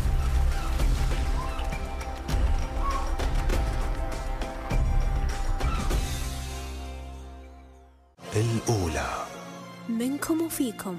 الأولى منكم وفيكم.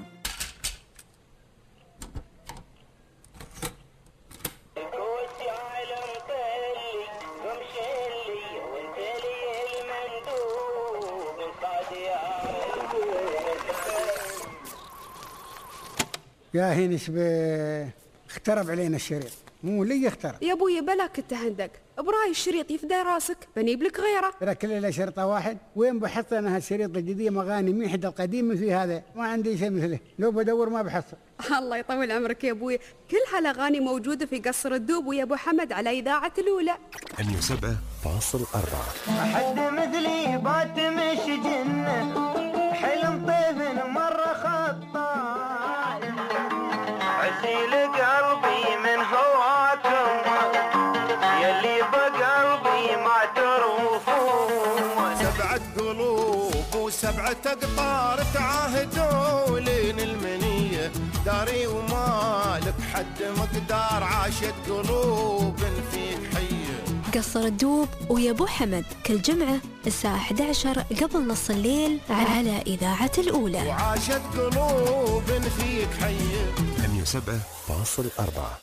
يا هينش اخترب علينا الشريط، مو لي اخترب. يا ابوي بلاك التهندق، براي الشريط يفدى راسك بنيب لك غيره. ترى كل له شرطه واحد، وين بحصل انا هالشريط الجديد مغاني ميحد القديم في هذا، ما عندي شيء مثله، لو بدور ما بحصل. الله يطول عمرك يا ابوي، كل هالاغاني موجوده في قصر الدوب ويا ابو حمد على اذاعه الاولى. مية وسبعة فاصل أربعة. حد مثلي بات مش جنة، حلم طيف مرة خطاي، عسيل قلبي من هواكم يلي بقلبي ما تروفون. سبعة قلوب وسبعة أقطار تعاهدوا لين المنية، داري ومالك حد مقدار، عاشت قلوب فيك حية. قصر الدوب ويا ابو حمد كل جمعة الساعة إحدى عشر قبل نص الليل على إذاعة الأولى. وعاشت قلوب فيك حية. مية وسبعة فاصل أربعة.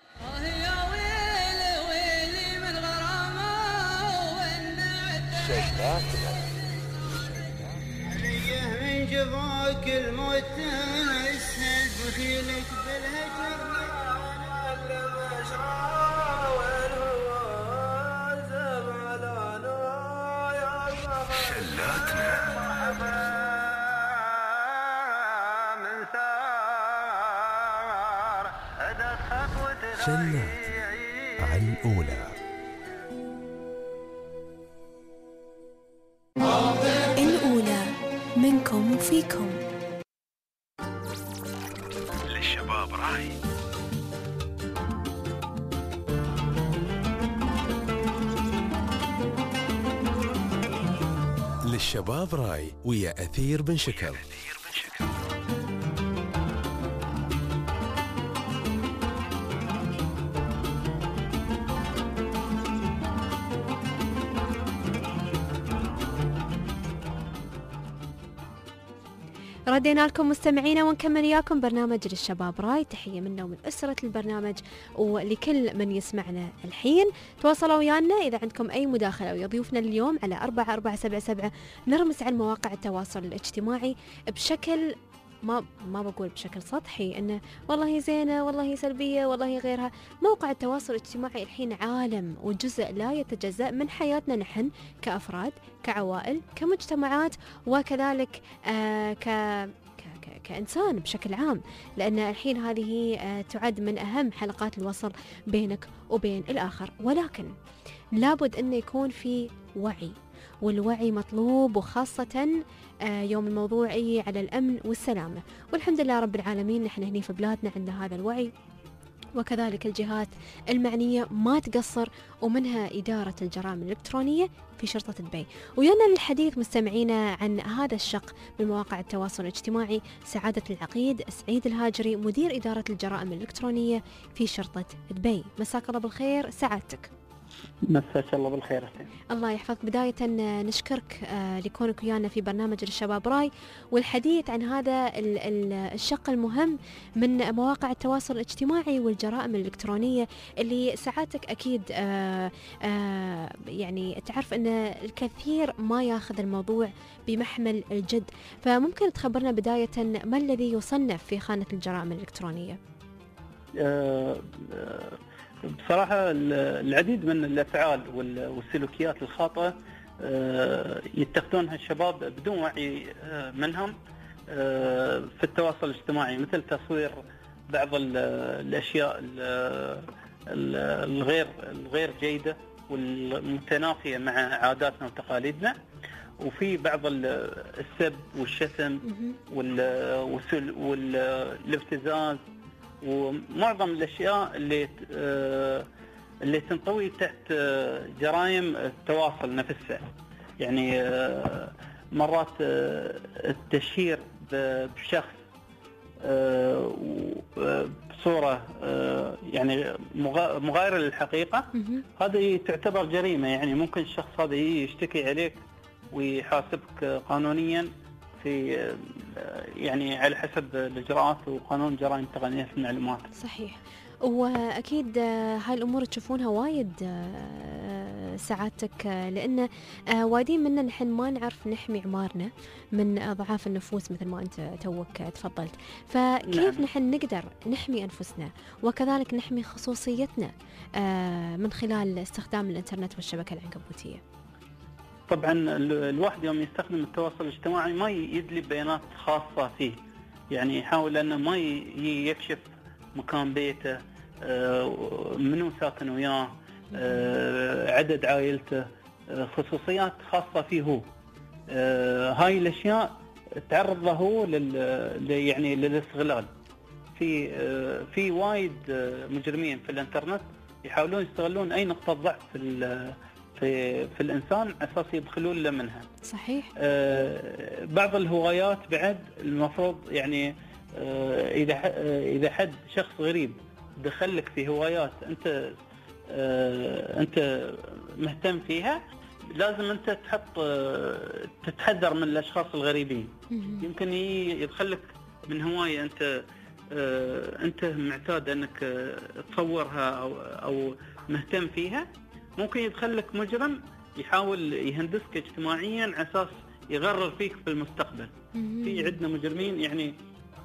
من جفاك الموت اسهل بخيلك بالهجر، شلات على الأولى. الأولى منكم وفيكم. للشباب راي للشباب راي ويا أثير بن شكر. ردينا لكم مستمعينا ونكمل وياكم برنامج للشباب راي. تحية منا ومن أسرة البرنامج ولكل من يسمعنا الحين. تواصلوا ويانا إذا عندكم أي مداخلة ويا ضيوفنا اليوم على أربعة أربعة سبعة سبعة. نرمس على مواقع التواصل الاجتماعي بشكل ما ما بقول بشكل سطحي انه والله هي زينه والله هي سلبيه والله هي غيرها. موقع التواصل الاجتماعي الحين عالم وجزء لا يتجزأ من حياتنا نحن كأفراد كعوائل كمجتمعات وكذلك آه ك كإنسان بشكل عام، لأن الحين هذه آه تعد من أهم حلقات الوصل بينك وبين الآخر، ولكن لابد أن يكون في وعي، والوعي مطلوب، وخاصة يوم الموضوعي على الأمن والسلامة. والحمد لله رب العالمين نحن هنا في بلادنا عندنا هذا الوعي، وكذلك الجهات المعنية ما تقصر، ومنها إدارة الجرائم الإلكترونية في شرطة دبي. ويانا للحديث مستمعينا عن هذا الشق من مواقع التواصل الاجتماعي سعادة العقيد سعيد الهاجري مدير إدارة الجرائم الإلكترونية في شرطة دبي. مساك الله بالخير سعادتك. مساك الله بالخير. الله يحفظك. بداية نشكرك لكونك ويانا في برنامج للشباب راي والحديث عن هذا الشق المهم من مواقع التواصل الاجتماعي والجرائم الإلكترونية اللي ساعاتك أكيد يعني تعرف أن الكثير ما ياخذ الموضوع بمحمل الجد، فممكن تخبرنا بداية ما الذي يصنف في خانة الجرائم الإلكترونية؟ أه بصراحة العديد من الأفعال والسلوكيات الخاطئة يتخذونها الشباب بدون وعي منهم في التواصل الاجتماعي، مثل تصوير بعض الأشياء الغير الغير جيدة والمتنافية مع عاداتنا وتقاليدنا، وفي بعض السب والشتم والابتزاز ومعظم الأشياء اللي اللي تنطوي تحت جرائم التواصل نفسها. يعني مرات التشهير بشخص بصورة يعني مغايرة للحقيقة، هذه تعتبر جريمة. يعني ممكن الشخص هذا يشتكي عليك ويحاسبك قانونيا في يعني على حسب الإجراءات وقانون جرائم تقنية المعلومات. صحيح. وأكيد هاي الأمور تشوفونها وايد سعادتك، لأن وايدين منا نحن ما نعرف نحمي عمارنا من أضعاف النفوس مثل ما أنت توك تفضلت، فكيف نعم. نحن نقدر نحمي أنفسنا وكذلك نحمي خصوصيتنا من خلال استخدام الإنترنت والشبكة العنكبوتية؟ طبعا الواحد يوم يستخدم التواصل الاجتماعي ما يدلي بيانات خاصة فيه، يعني يحاول أنه ما يكشف مكان بيته، منو ساكن وياه، عدد عائلته، خصوصيات خاصة فيه هو. هاي الأشياء تعرض له لل يعني للاستغلال. في في وايد مجرمين في الانترنت يحاولون يستغلون أي نقطة ضعف في في في الإنسان أساس يدخلون له منها. صحيح. آه بعض الهوايات بعد المفروض يعني آه إذا آه إذا حد شخص غريب دخلك في هوايات أنت آه أنت مهتم فيها، لازم أنت تحط آه تتحذر من الأشخاص الغريبين. يمكن يدخلك من هواية أنت آه أنت معتاد أنك آه تصورها أو أو مهتم فيها، ممكن يدخلك مجرم يحاول يهندسك اجتماعيا على اساس يغرر فيك في المستقبل. في عندنا مجرمين يعني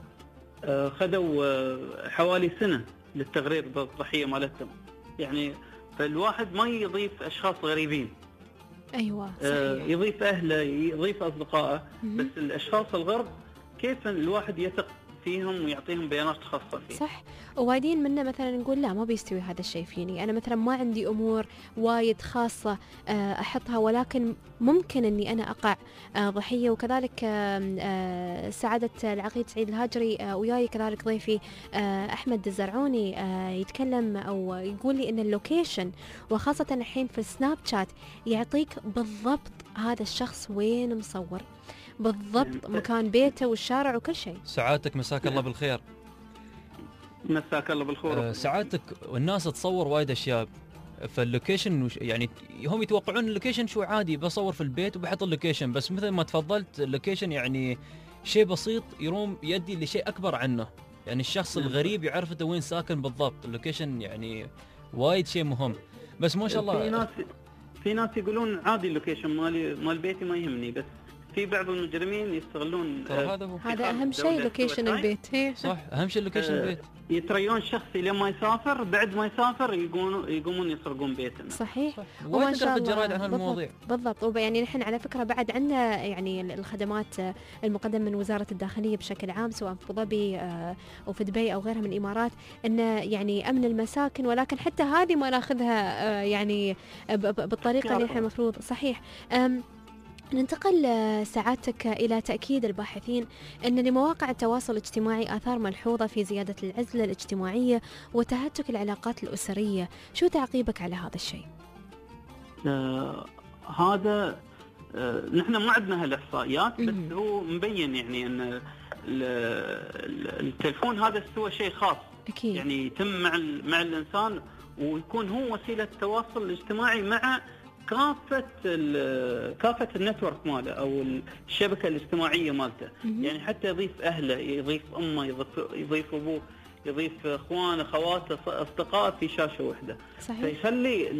خذوا حوالي سنة للتغرير بالضحية مالتهم، يعني فالواحد ما يضيف اشخاص غريبين. ايوه صحيح. يضيف اهله يضيف اصدقائه، بس الاشخاص الغرب كيف الواحد يثق فيهم ويعطيهم بيانات خاصة فيه. صح. ووايدين منا مثلا نقول لا ما بيستوي هذا الشيء فيني، أنا مثلا ما عندي أمور وايد خاصة أحطها، ولكن ممكن أني أنا أقع ضحية. وكذلك سعادة العقيد سعيد الهاجري وياي كذلك ضيفي أحمد الزرعوني يتكلم أو يقول لي أن اللوكيشن وخاصة الحين في السناب شات يعطيك بالضبط هذا الشخص وين مصور، بالضبط مكان بيته والشارع وكل شيء. سعادتك مساك الله بالخير. مساك الله بالخير. أه سعادتك والناس تصور وايد اشياء فاللوكيشن، يعني هم يتوقعون اللوكيشن شو عادي بصور في البيت وبحط اللوكيشن، بس مثل ما تفضلت اللوكيشن يعني شيء بسيط يروم يؤدي لشيء اكبر عنه. يعني الشخص الغريب يعرف انت وين ساكن بالضبط. اللوكيشن يعني وايد شيء مهم. بس ما شاء الله في ناس في ناس يقولون عادي اللوكيشن مالي مال بيتي ما يهمني، بس في بعض المجرمين يستغلون هذا هذا اهم شيء لوكيشن البيت. هي صح اهم شيء لوكيشن البيت. يتريون شخص لما يسافر، بعد ما يسافر يقومون يقومون يسرقون بيتنا. صحيح. صح. وما شاء الله الجرائد عن هالمواضيع بالضبط. ويعني نحن على فكره بعد عندنا يعني الخدمات المقدمه من وزاره الداخليه بشكل عام سواء في ابو ظبي او في دبي او غيرها من الامارات، ان يعني امن المساكن، ولكن حتى هذه ما ناخذها يعني بالطريقه اللي احنا المفروض. صحيح. ننتقل سعادتك إلى تأكيد الباحثين أن لمواقع التواصل الاجتماعي آثار ملحوظة في زيادة العزلة الاجتماعية وتهتك العلاقات الأسرية، شو تعقيبك على هذا الشيء؟ آه هذا آه نحن ما عندنا هالإحصائيات، بس هو مبين يعني أن التلفون هذا سوى شيء خاص. أكيد. يعني يتم مع مع الإنسان ويكون هو وسيلة التواصل الاجتماعي مع كافة كافة النتورك ماله أو الشبكة الاجتماعية مالته. يعني حتى يضيف أهله، يضيف أمه، يضيف, يضيف أبوه، يضيف إخوانه، أخواته، أصدقاء في شاشة واحدة. صحيح. فيخلي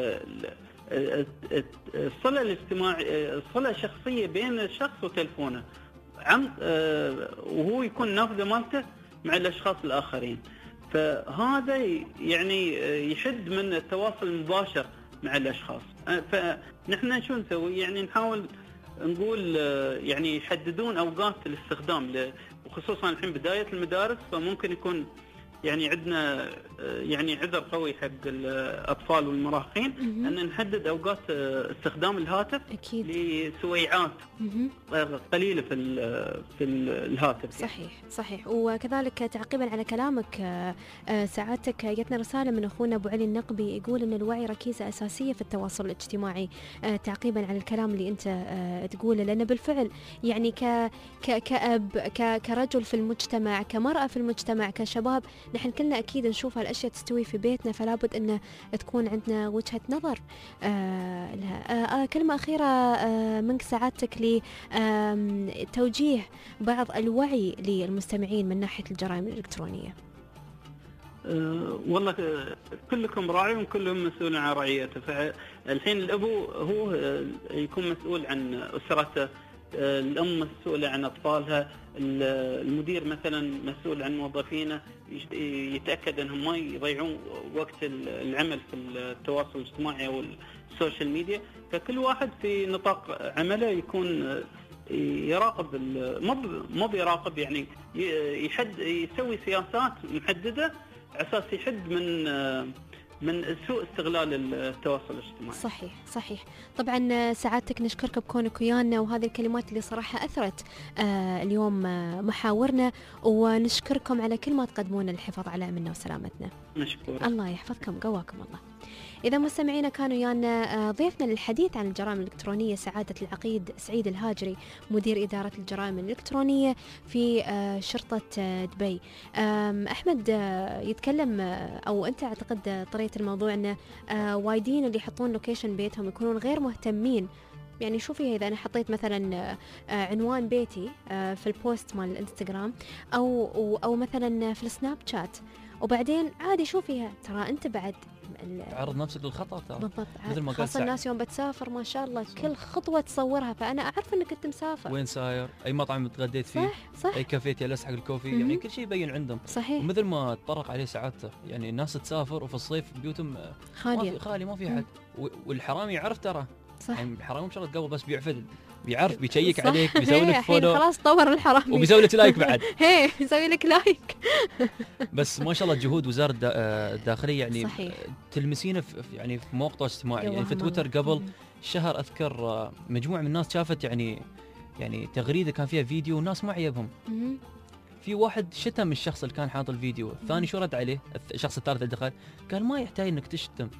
الصلة الاجتماعية، الصلة الشخصية بين الشخص وتلفونه عم وهو يكون نافذة مالته مع الأشخاص الآخرين. فهذا يعني يحد من التواصل المباشر مع الأشخاص. فنحن شو نسوي؟ يعني نحاول نقول يعني يحددون أوقات الاستخدام، وخصوصا الحين بداية المدارس، فممكن يكون يعني عندنا يعني عذر قوي حق الأطفال والمراهقين أن نحدد أوقات استخدام الهاتف أكيد لسويعات قليلة في في الهاتف. صحيح صحيح. وكذلك تعقيبا على كلامك سعادتك، جتنا رسالة من أخونا أبو علي النقبي يقول أن الوعي ركيزة أساسية في التواصل الاجتماعي. تعقيبا على الكلام اللي أنت تقوله، لأن بالفعل يعني ك كأب ك كرجل في المجتمع، كمرأة في المجتمع، كشباب، نحن كلنا أكيد نشوف هالأشياء تستوي في بيتنا، فلا بد أن تكون عندنا وجهة نظر. آه لها. آه كلمة أخيرة آه منك سعادتك لتوجيه بعض الوعي للمستمعين من ناحية الجرائم الإلكترونية. أه والله كلكم راعي وكلهم مسؤول عن رعيته. فالحين الأبو هو يكون مسؤول عن أسرته، الأم مسؤولة عن أطفالها، المدير مثلا مسؤول عن موظفينه، يتأكد أنهم ما يضيعون وقت العمل في التواصل الاجتماعي أو السوشيال ميديا. فكل واحد في نطاق عمله يكون يراقب، ما بيراقب يعني يحد يسوي سياسات محددة على أساس يحد من من سوء استغلال التواصل الاجتماعي. صحيح صحيح. طبعا سعادتك نشكرك بكونك ويانا، وهذه الكلمات اللي صراحة أثرت آه اليوم آه محاورنا، ونشكركم على كل ما تقدمون للحفاظ على أمننا وسلامتنا. مشكور. الله يحفظكم، قواكم الله. إذا مستمعينا كانوا ويانا ضيفنا للحديث عن الجرائم الإلكترونية سعادة العقيد سعيد الهاجري، مدير إدارة الجرائم الإلكترونية في شرطة دبي. أحمد يتكلم، أو أنت أعتقد طريقة الموضوع أن وايدين اللي يحطون لوكيشن بيتهم يكونون غير مهتمين. يعني شوفي إذا أنا حطيت مثلا عنوان بيتي في البوست مال الانستغرام أو أو مثلا في السناب شات، وبعدين عادي شوفيها، ترى أنت بعد تعرض نفسك للخطر. ترى بالضبط، مثل ما قال خاصة الناس يوم بتسافر ما شاء الله كل خطوة تصورها، فأنا أعرف أنك أنت مسافر، وين ساير، أي مطعم تغديت فيه، صح صح. أي كافيه جلست حق الكوفي، م-م. يعني كل شيء يبين عندهم. صحيح. ومثل ما تطرق عليه سعادته، يعني الناس تسافر وفي الصيف بيوتهم خالية خالي ما في أحد، والحرامي يعرف ترى. صح. يعني الحرامي مش شرط قبل بس بيعفل، بيعرف بيشيك عليك، بيسوي لك فولو، خلاص طور الحرامي وبيسوي لك لايك بعد. هي بيسوي لك لايك. بس ما شاء الله جهود وزارة الداخلية، يعني صحيح. تلمسينه في يعني في مواقع اجتماعي، يعني في تويتر قبل شهر أذكر مجموعة من الناس شافت يعني يعني تغريدة كان فيها فيديو والناس ما عيبهم. في واحد شتم الشخص اللي كان حاط الفيديو، الثاني شو رد عليه؟ الشخص الثالث اللي دخل قال ما يحتاج انك تشتم،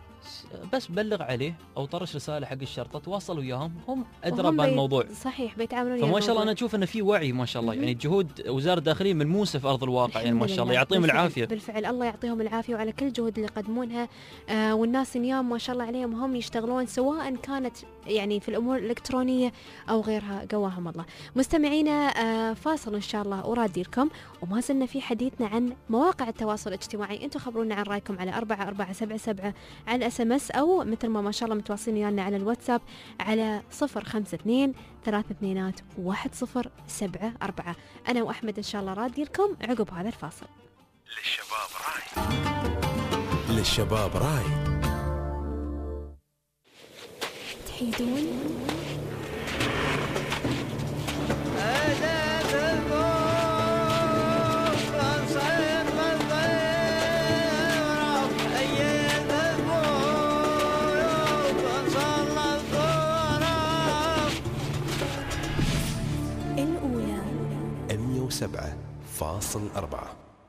بس بلغ عليه او طرش رساله حق الشرطه، تواصل وياهم، هم ادرى بهالموضوع. صحيح، بيتعاملون. فما شاء الله انا اشوف انه في وعي ما شاء الله، يعني جهود وزاره الداخليه ملموسه في ارض الواقع، يعني ما شاء الله يعطيهم بالفعل العافيه. بالفعل الله يعطيهم العافيه وعلى كل جهود اللي يقدمونها. آه والناس اليوم ما شاء الله عليهم هم يشتغلون سواء كانت يعني في الامور الالكترونيه او غيرها، قواهم الله. مستمعينا آه فاصل ان شاء الله ورادي لكم، وما زلنا في حديثنا عن مواقع التواصل الاجتماعي. انتم خبرونا عن رايكم على أربعة أربعة سبعة سبعة على الاس ام اس، او مثل ما ما شاء الله متواصلين ويانا على الواتساب على صفر خمسة اثنين ثلاثة اثنينات واحد صفر سبعة أربعة. أنا وأحمد إن شاء الله رادي لكم عقب هذا الفاصل. للشباب راي، للشباب راي. تحيدون سبعة فاصل أربعة.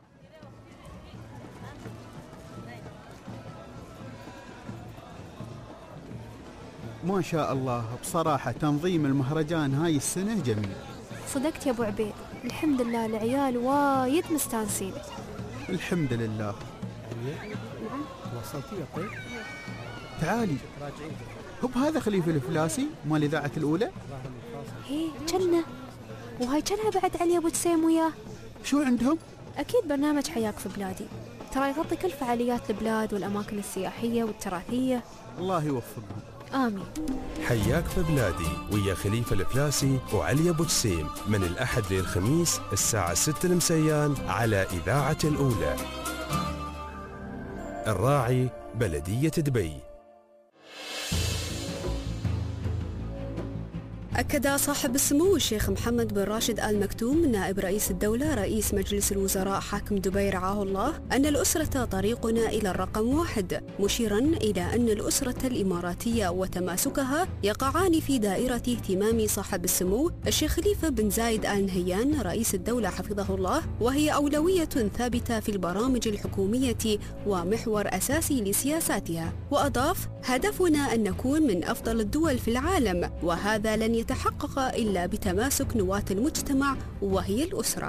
ما شاء الله، بصراحة تنظيم المهرجان هاي السنة جميل. صدقت يا أبو عبيد، الحمد لله العيال وايد مستانسين. الحمد لله. صوتية طيب تعالي هو هذا خليفة الفلاسي مال إذاعة الأولى. هي جنة وهاي جنها بعد علي أبو تسيم وياه. شو عندهم؟ أكيد برنامج حياك في بلادي، ترى يغطي كل فعاليات البلاد والأماكن السياحية والتراثية. الله يوفقهم. آمين. حياك في بلادي ويا خليفة الفلاسي وعلي أبو تسيم من الأحد للخميس الساعة ستة المسيان على إذاعة الأولى. الراعي بلدية دبي. أكد صاحب السمو الشيخ محمد بن راشد آل مكتوم نائب رئيس الدولة رئيس مجلس الوزراء حاكم دبي رعاه الله أن الأسرة طريقنا إلى الرقم واحد، مشيرا إلى أن الأسرة الإماراتية وتماسكها يقعان في دائرة اهتمام صاحب السمو الشيخ خليفة بن زايد آل نهيان رئيس الدولة حفظه الله، وهي أولوية ثابتة في البرامج الحكومية ومحور أساسي لسياساتها. وأضاف: هدفنا أن نكون من أفضل الدول في العالم، وهذا لن يتحقق إلا بتماسك نواة المجتمع وهي الأسرة.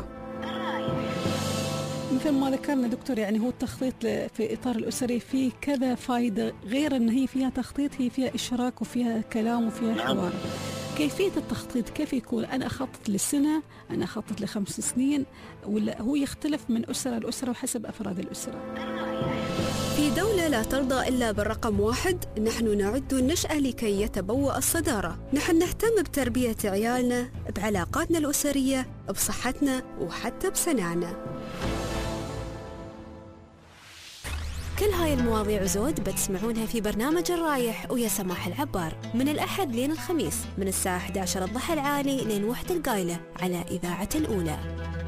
مثل ما ذكرنا دكتور، يعني هو التخطيط في إطار الأسري فيه كذا فائدة، غير أن هي فيها تخطيط، هي فيها إشراك وفيها كلام وفيها حوار. كيفية التخطيط كيف يكون؟ أنا أخطط للسنة، أنا أخطط لخمس سنين، ولا هو يختلف من أسرة لأسرة وحسب أفراد الأسرة؟ في دولة لا ترضى إلا بالرقم واحد، نحن نعد النشأة لكي يتبوأ الصدارة. نحن نهتم بتربية عيالنا، بعلاقاتنا الأسرية، بصحتنا وحتى بسنعنا. كل هاي المواضيع وزود بتسمعونها في برنامج الرايح ويا سماح العبار من الأحد لين الخميس من الساعة إحدى عشر الضحى العالي لين وحدة القايلة على إذاعة الأولى.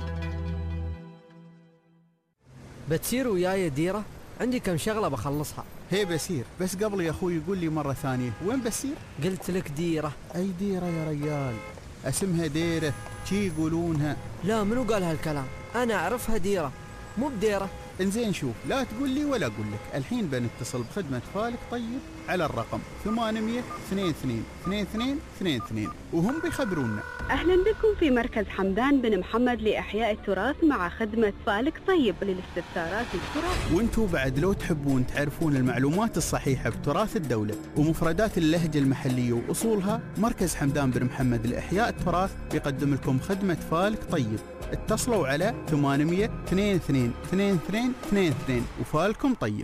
بتسير وياي ديرة؟ عندي كم شغلة بخلصها. هي بسير، بس قبل يا أخوي يقول لي مرة ثانية وين بسير؟ قلت لك ديرة. أي ديرة يا رجال؟ اسمها ديرة، شي يقولونها. لا، منو قال هالكلام؟ أنا أعرفها ديرة مو بديرة. انزين شوف، لا تقول لي ولا أقول لك، الحين بنتصل بخدمة فالك طيب على الرقم ثمانمية اثنين اثنين اثنين اثنين اثنين اثنين وهم بيخبرونا. أهلا بكم في مركز حمدان بن محمد لإحياء التراث مع خدمة فالك طيب للاستفسارات التراث. وانتوا بعد لو تحبون تعرفون المعلومات الصحيحة بتراث الدولة ومفردات اللهجة المحلية وأصولها، مركز حمدان بن محمد لإحياء التراث بيقدم لكم خدمة فالك طيب. اتصلوا على ثمانمية اثنين اثنين اثنين اثنين اثنين اثنين وفالكم طيب.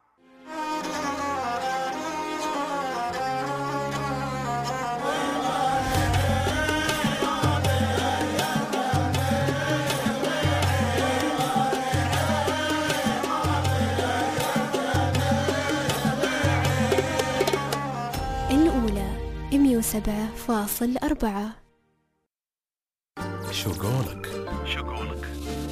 الأولى مئة وسبعة فاصل أربعة. شو قولك؟ شو قولك؟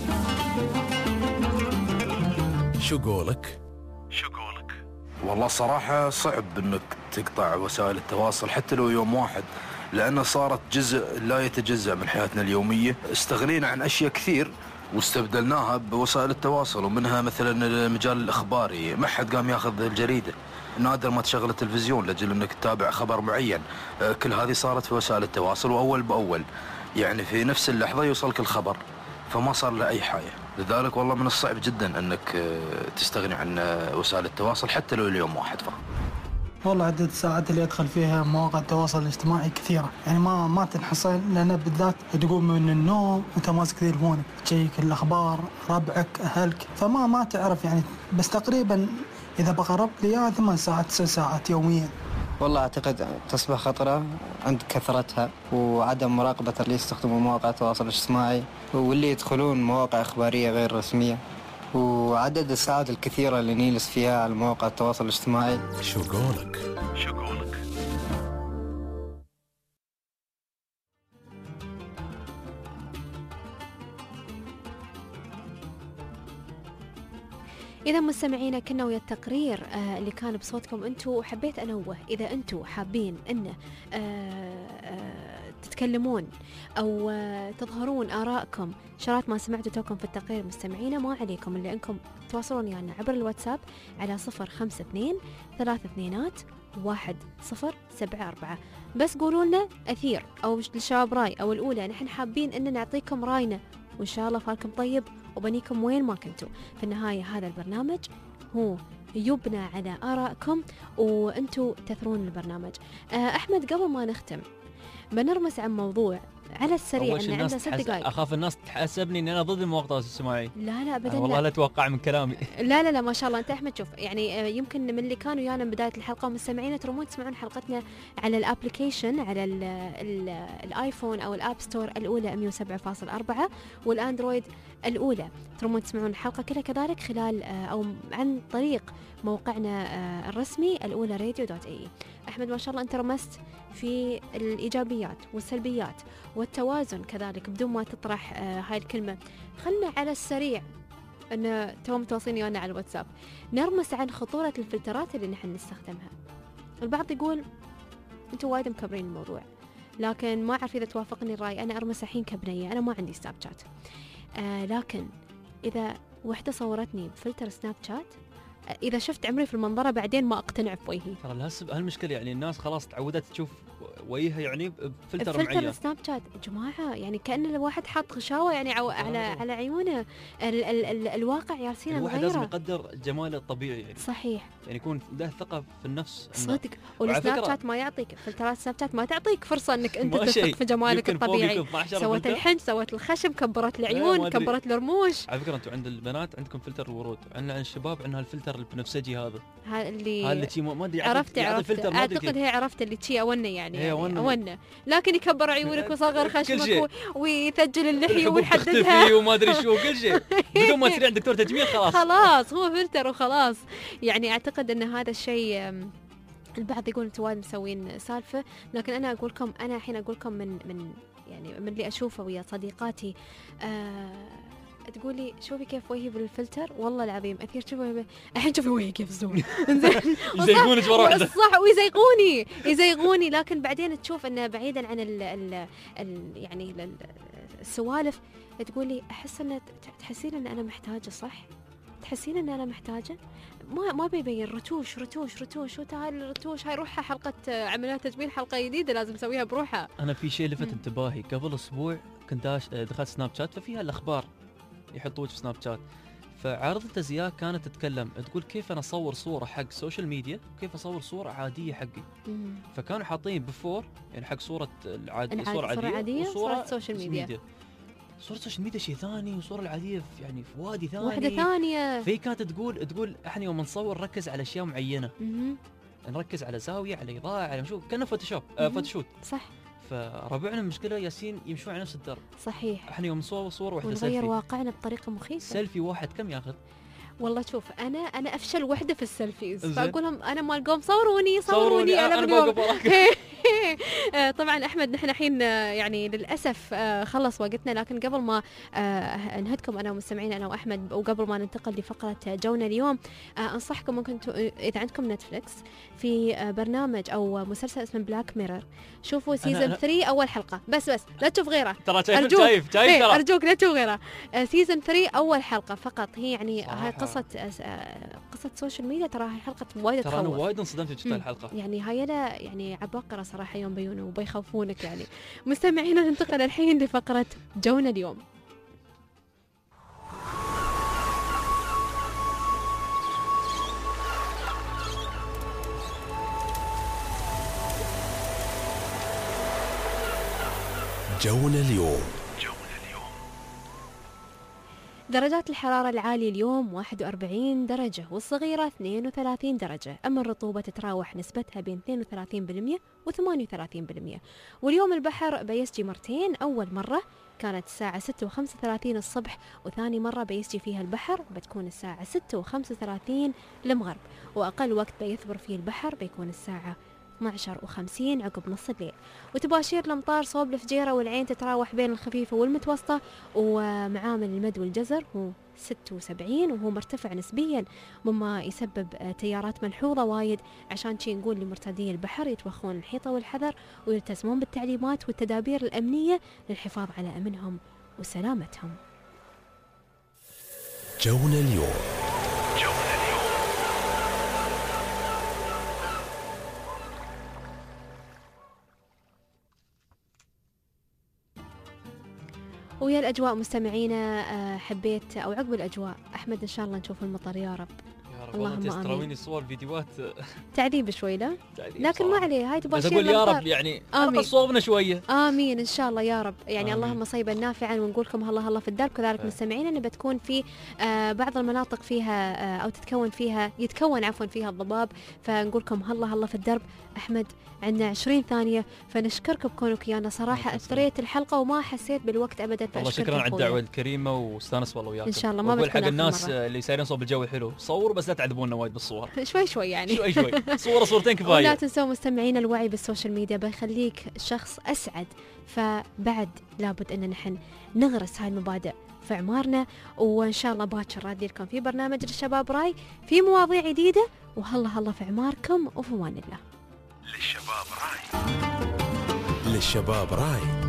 شو قولك؟ شو قولك؟ والله صراحة صعب انك تقطع وسائل التواصل حتى لو يوم واحد، لأنها صارت جزء لا يتجزأ من حياتنا اليومية. استغنينا عن أشياء كثير واستبدلناها بوسائل التواصل، ومنها مثلا المجال الإخباري، ما حد قام ياخذ الجريدة، نادر ما تشغل التلفزيون لأجل انك تتابع خبر معين. كل هذه صارت في وسائل التواصل، وأول بأول يعني في نفس اللحظة يوصلك الخبر، فما صار له أي حاجة. لذلك والله من الصعب جدا أنك تستغني عن وسائل التواصل حتى لو اليوم واحد فقط. والله عدد الساعات اللي أدخل فيها مواقع التواصل الاجتماعي كثيرة، يعني ما ما تنحصر، لأن بالذات تقوم من النوم وأنت ماسك تليفونك تشيك الأخبار، ربعك، أهلك، فما ما تعرف يعني. بس تقريبا إذا بقربت لي ثمان ساعات تسع ساعات يوميا. والله أعتقد تصبح خطرة عند كثرتها وعدم مراقبة اللي يستخدموا مواقع التواصل الاجتماعي واللي يدخلون مواقع إخبارية غير رسمية، وعدد الساعات الكثيرة اللي نجلس فيها على مواقع التواصل الاجتماعي. شو قولك؟ شو قولك؟ إذا مستمعينا كنا ويا التقرير آه اللي كان بصوتكم أنتوا، وحبيت أنوه إذا أنتوا حابين أن آه آه تتكلمون أو آه تظهرون آرائكم شرات ما سمعتوا توكم في التقرير مستمعينا، ما عليكم إلا أنكم تواصلون يعني عبر الواتساب على صفر خمسة اثنين ثلاثة اثنينات واحد صفر سبعة أربعة. بس قولوا لنا أثير أو الشباب راي أو الأولى، نحن حابين أن نعطيكم راينا، وإن شاء الله فالكم طيب وبنيكم وين ما كنتوا. في النهاية هذا البرنامج هو يبنى على آرائكم وأنتوا تثرون البرنامج. أحمد قبل ما نختم بنرمس عن موضوع على السريع أول شيء أن عندنا الناس ست تحس... دقائق. أخاف الناس تحسبني إن أنا ضد المواقع الاجتماعية. لا لا أبدا. والله لا. لا توقع من كلامي. لا لا لا ما شاء الله. أنت أحمد شوف يعني آه، يمكن من اللي كانوا ويانا من بداية الحلقة ومستمعين ترمون تسمعون حلقتنا على الابليكيشن على ال ال الآيفون أو الآب ستور الأولى مية وسبعة فاصلة أربعة والأندرويد الأولى. ترمون تسمعون الحلقة كلها كذلك خلال آه، أو عن طريق موقعنا آه، الرسمي الأولى راديو دوت اي. أحمد ما شاء الله أنت رمست في الإيجابيات والسلبيات والتوازن كذلك بدون ما تطرح آه هاي الكلمة. خلنا على السريع أن توم متواصلين ويانا على الواتساب نرمس عن خطورة الفلترات اللي نحن نستخدمها. البعض يقول أنتوا وايد مكبرين الموضوع، لكن ما أعرف إذا توافقني الرأي. أنا أرمس الحين كبنية، أنا ما عندي سناب شات، آه لكن إذا وحدة صورتني بفلتر سناب شات إذا شفت عمري في المنظرة بعدين ما أقتنع في وجهي. ترى لهالسبب هالمشكلة يعني الناس خلاص تعودت تشوف وجهها يعني بفلتر معين. فلتر سناب شات جماعة يعني كأن الواحد حاط غشاوة يعني عو على على عيونه. ال ال ال الواقع يارسينا الواحد لازم يقدر جماله الطبيعي يعني. صحيح. يعني يكون له ثقة في النفس. صدق. والسناب شات ما يعطيك فلترات سناب شات ما تعطيك فرصة انك انت تثق في جمالك الطبيعي. سوت الحنج سوت الخشم كبرت العيون كبرت الرموش. على فكرة انتم عند البنات عندكم فلتر الورود، عندنا عند الشباب عندنا الفلتر البنفسجي هذا. هذا اللي هذا اللي ما ادري عرفت عرفت اعتقد هي عرفت اللي تشي اونا يعني, يعني اونا لكن يكبر عيونك ويصغر خشمك ويثجل اللحية ويحددها وما ادري شو كل شيء بدون ما تصير عند دكتور تجميل. خلاص خلاص هو فلتر وخلاص. يعني اعتقد ان هذا الشيء البعض يقول انتوا وايد مسوين سالفه، لكن انا اقول لكم انا الحين اقول لكم من من يعني من اللي اشوفه ويا صديقاتي. آه تقولي شوفي كيف وجهي بالفلتر، والله العظيم اثير شوفي الحين شوفي وجهي كيف زون يزيقونك ورا واحده صح ويزيقوني يزيقوني لكن بعدين تشوف انه بعيدا عن ال ال ال يعني ال السوالف تقولي احس ان تحسين ان انا محتاجه صح تحسين ان انا محتاجه ما ما بيبين رتوش رتوش رتوش وتعال الرتوش هاي روحها حلقه عمليات تجميل حلقه جديده لازم نسويها بروحها. انا في شيء لفت انتباهي قبل اسبوع كنت دخلت سناب شات ففيها الاخبار يحطوه في سناب شات، فعارضة زياد كانت تتكلم تقول كيف انا اصور صوره حق سوشيال ميديا وكيف اصور صوره عاديه حقي. مم. فكانوا حاطين بفور يعني حق صوره العاديه صوره عاديه, عادية وصوره سوشيال ميديا. ميديا صورة السوشيال ميديا شيء ثاني وصورة العادية في يعني في وادي ثاني واحدة ثانية. في كانت تقول تقول احنا يوم نصور نركز على اشياء معينة. مم. نركز على زاوية على اضاءة على مشو كأنه فوتوشوب آه فوتوشوت. صح. فربعنا المشكلة ياسين يمشون على نفس الدرب. صحيح. احنا يوم نصور صورة واحدة سيلفي ونغير واقعنا بطريقة مخيفة. سيلفي واحد كم ياخذ؟ والله شوف انا انا افشل وحده في السيلفيز فاقول لهم انا مال قوم صوروني صوروني, صوروني انا باليوم. طبعا احمد نحن الحين يعني للاسف خلص وقتنا، لكن قبل ما انهدكم انا ومستمعين انا واحمد وقبل ما ننتقل لفقره جونا اليوم انصحكم ممكن اذا عندكم نتفليكس في برنامج او مسلسل اسمه بلاك ميرور شوفوا سيزون ثلاثة اول حلقه بس بس لا تشوف غيره ترى شايف شايف شايف ارجوك لا تشوف غيره. سيزون ثلاثة اول حلقه فقط هي يعني هاي قصه قصه سوشيال ميديا ترى هاي حلقه وايد تخوف. ترى انا وايد انصدمت بشفت الحلقه يعني هاي لا يعني عباقره صراحه يوم بيونه وبيخوفونك يعني. مستمعينا ننتقل الحين لفقره جونا اليوم. جونا اليوم. درجات الحرارة العالية اليوم واحد وأربعين درجة والصغيرة اثنين وثلاثين درجة، أما الرطوبة تتراوح نسبتها بين اثنين وثلاثين بالمئة وثمانية وثلاثين بالمئة. واليوم البحر بيسجي مرتين، أول مرة كانت الساعة ستة وخمسة وثلاثين الصبح وثاني مرة بيسجي فيها البحر بتكون الساعة ستة وخمسة وثلاثين المغرب، وأقل وقت بيثبر فيه البحر بيكون الساعة اثني عشر وخمسين عقب نص الليل. وتباشير الأمطار صوب الفجيرة والعين تتراوح بين الخفيفة والمتوسطة، ومعامل المد والجزر هو ستة وسبعين وهو مرتفع نسبيا مما يسبب تيارات ملحوظة وايد، عشان شي نقول لمرتادي البحر يتوخون الحيطة والحذر ويلتزمون بالتعليمات والتدابير الأمنية للحفاظ على أمنهم وسلامتهم. جونا اليوم. ويا الأجواء مستمعينا حبيت أو عقب الأجواء أحمد إن شاء الله نشوف المطر يا رب. يا اللهم انت تراويني امين. صور فيديوهات تعذيب شوي لا تعذيب لكن ما صراحة. عليه، هاي تبغى بس شيء اقول يا رب بالأخبار. يعني آمين. نقص صوبنا شويه. امين ان شاء الله يا رب، يعني آمين. اللهم صيبا نافعا، ونقول لكم هلا هلا في الدرب. كذلك مستمعين ان بتكون في آه بعض المناطق فيها آه او تتكون فيها يتكون عفوا فيها الضباب، فنقول لكم هلا هلا في الدرب. احمد عندنا عشرين ثانيه، فنشكرك بكونك ويانا صراحه، اثريت الحلقه وما حسيت بالوقت ابدا. والله شكرا على الدعوه الكريمه واستانس والله وياكم. ان شاء الله ما بتكون بتكون حق آخر الناس مرة. اللي سايرين صوب الجو حلو، صوروا بس لا تعذبونا وايد بالصور. شوي شوي يعني شوي شوي صوره صورتين كفايه. ولا تنسوا مستمعين الوعي بالسوشيال ميديا بيخليك شخص اسعد، فبعد لابد ان نحن نغرس هاي المبادئ في اعمارنا. وان شاء الله باكر رادي لكم في برنامج الشباب راي في مواضيع جديده، وهلا هلا في اعماركم وفي امان الله. للشباب راي للشباب راي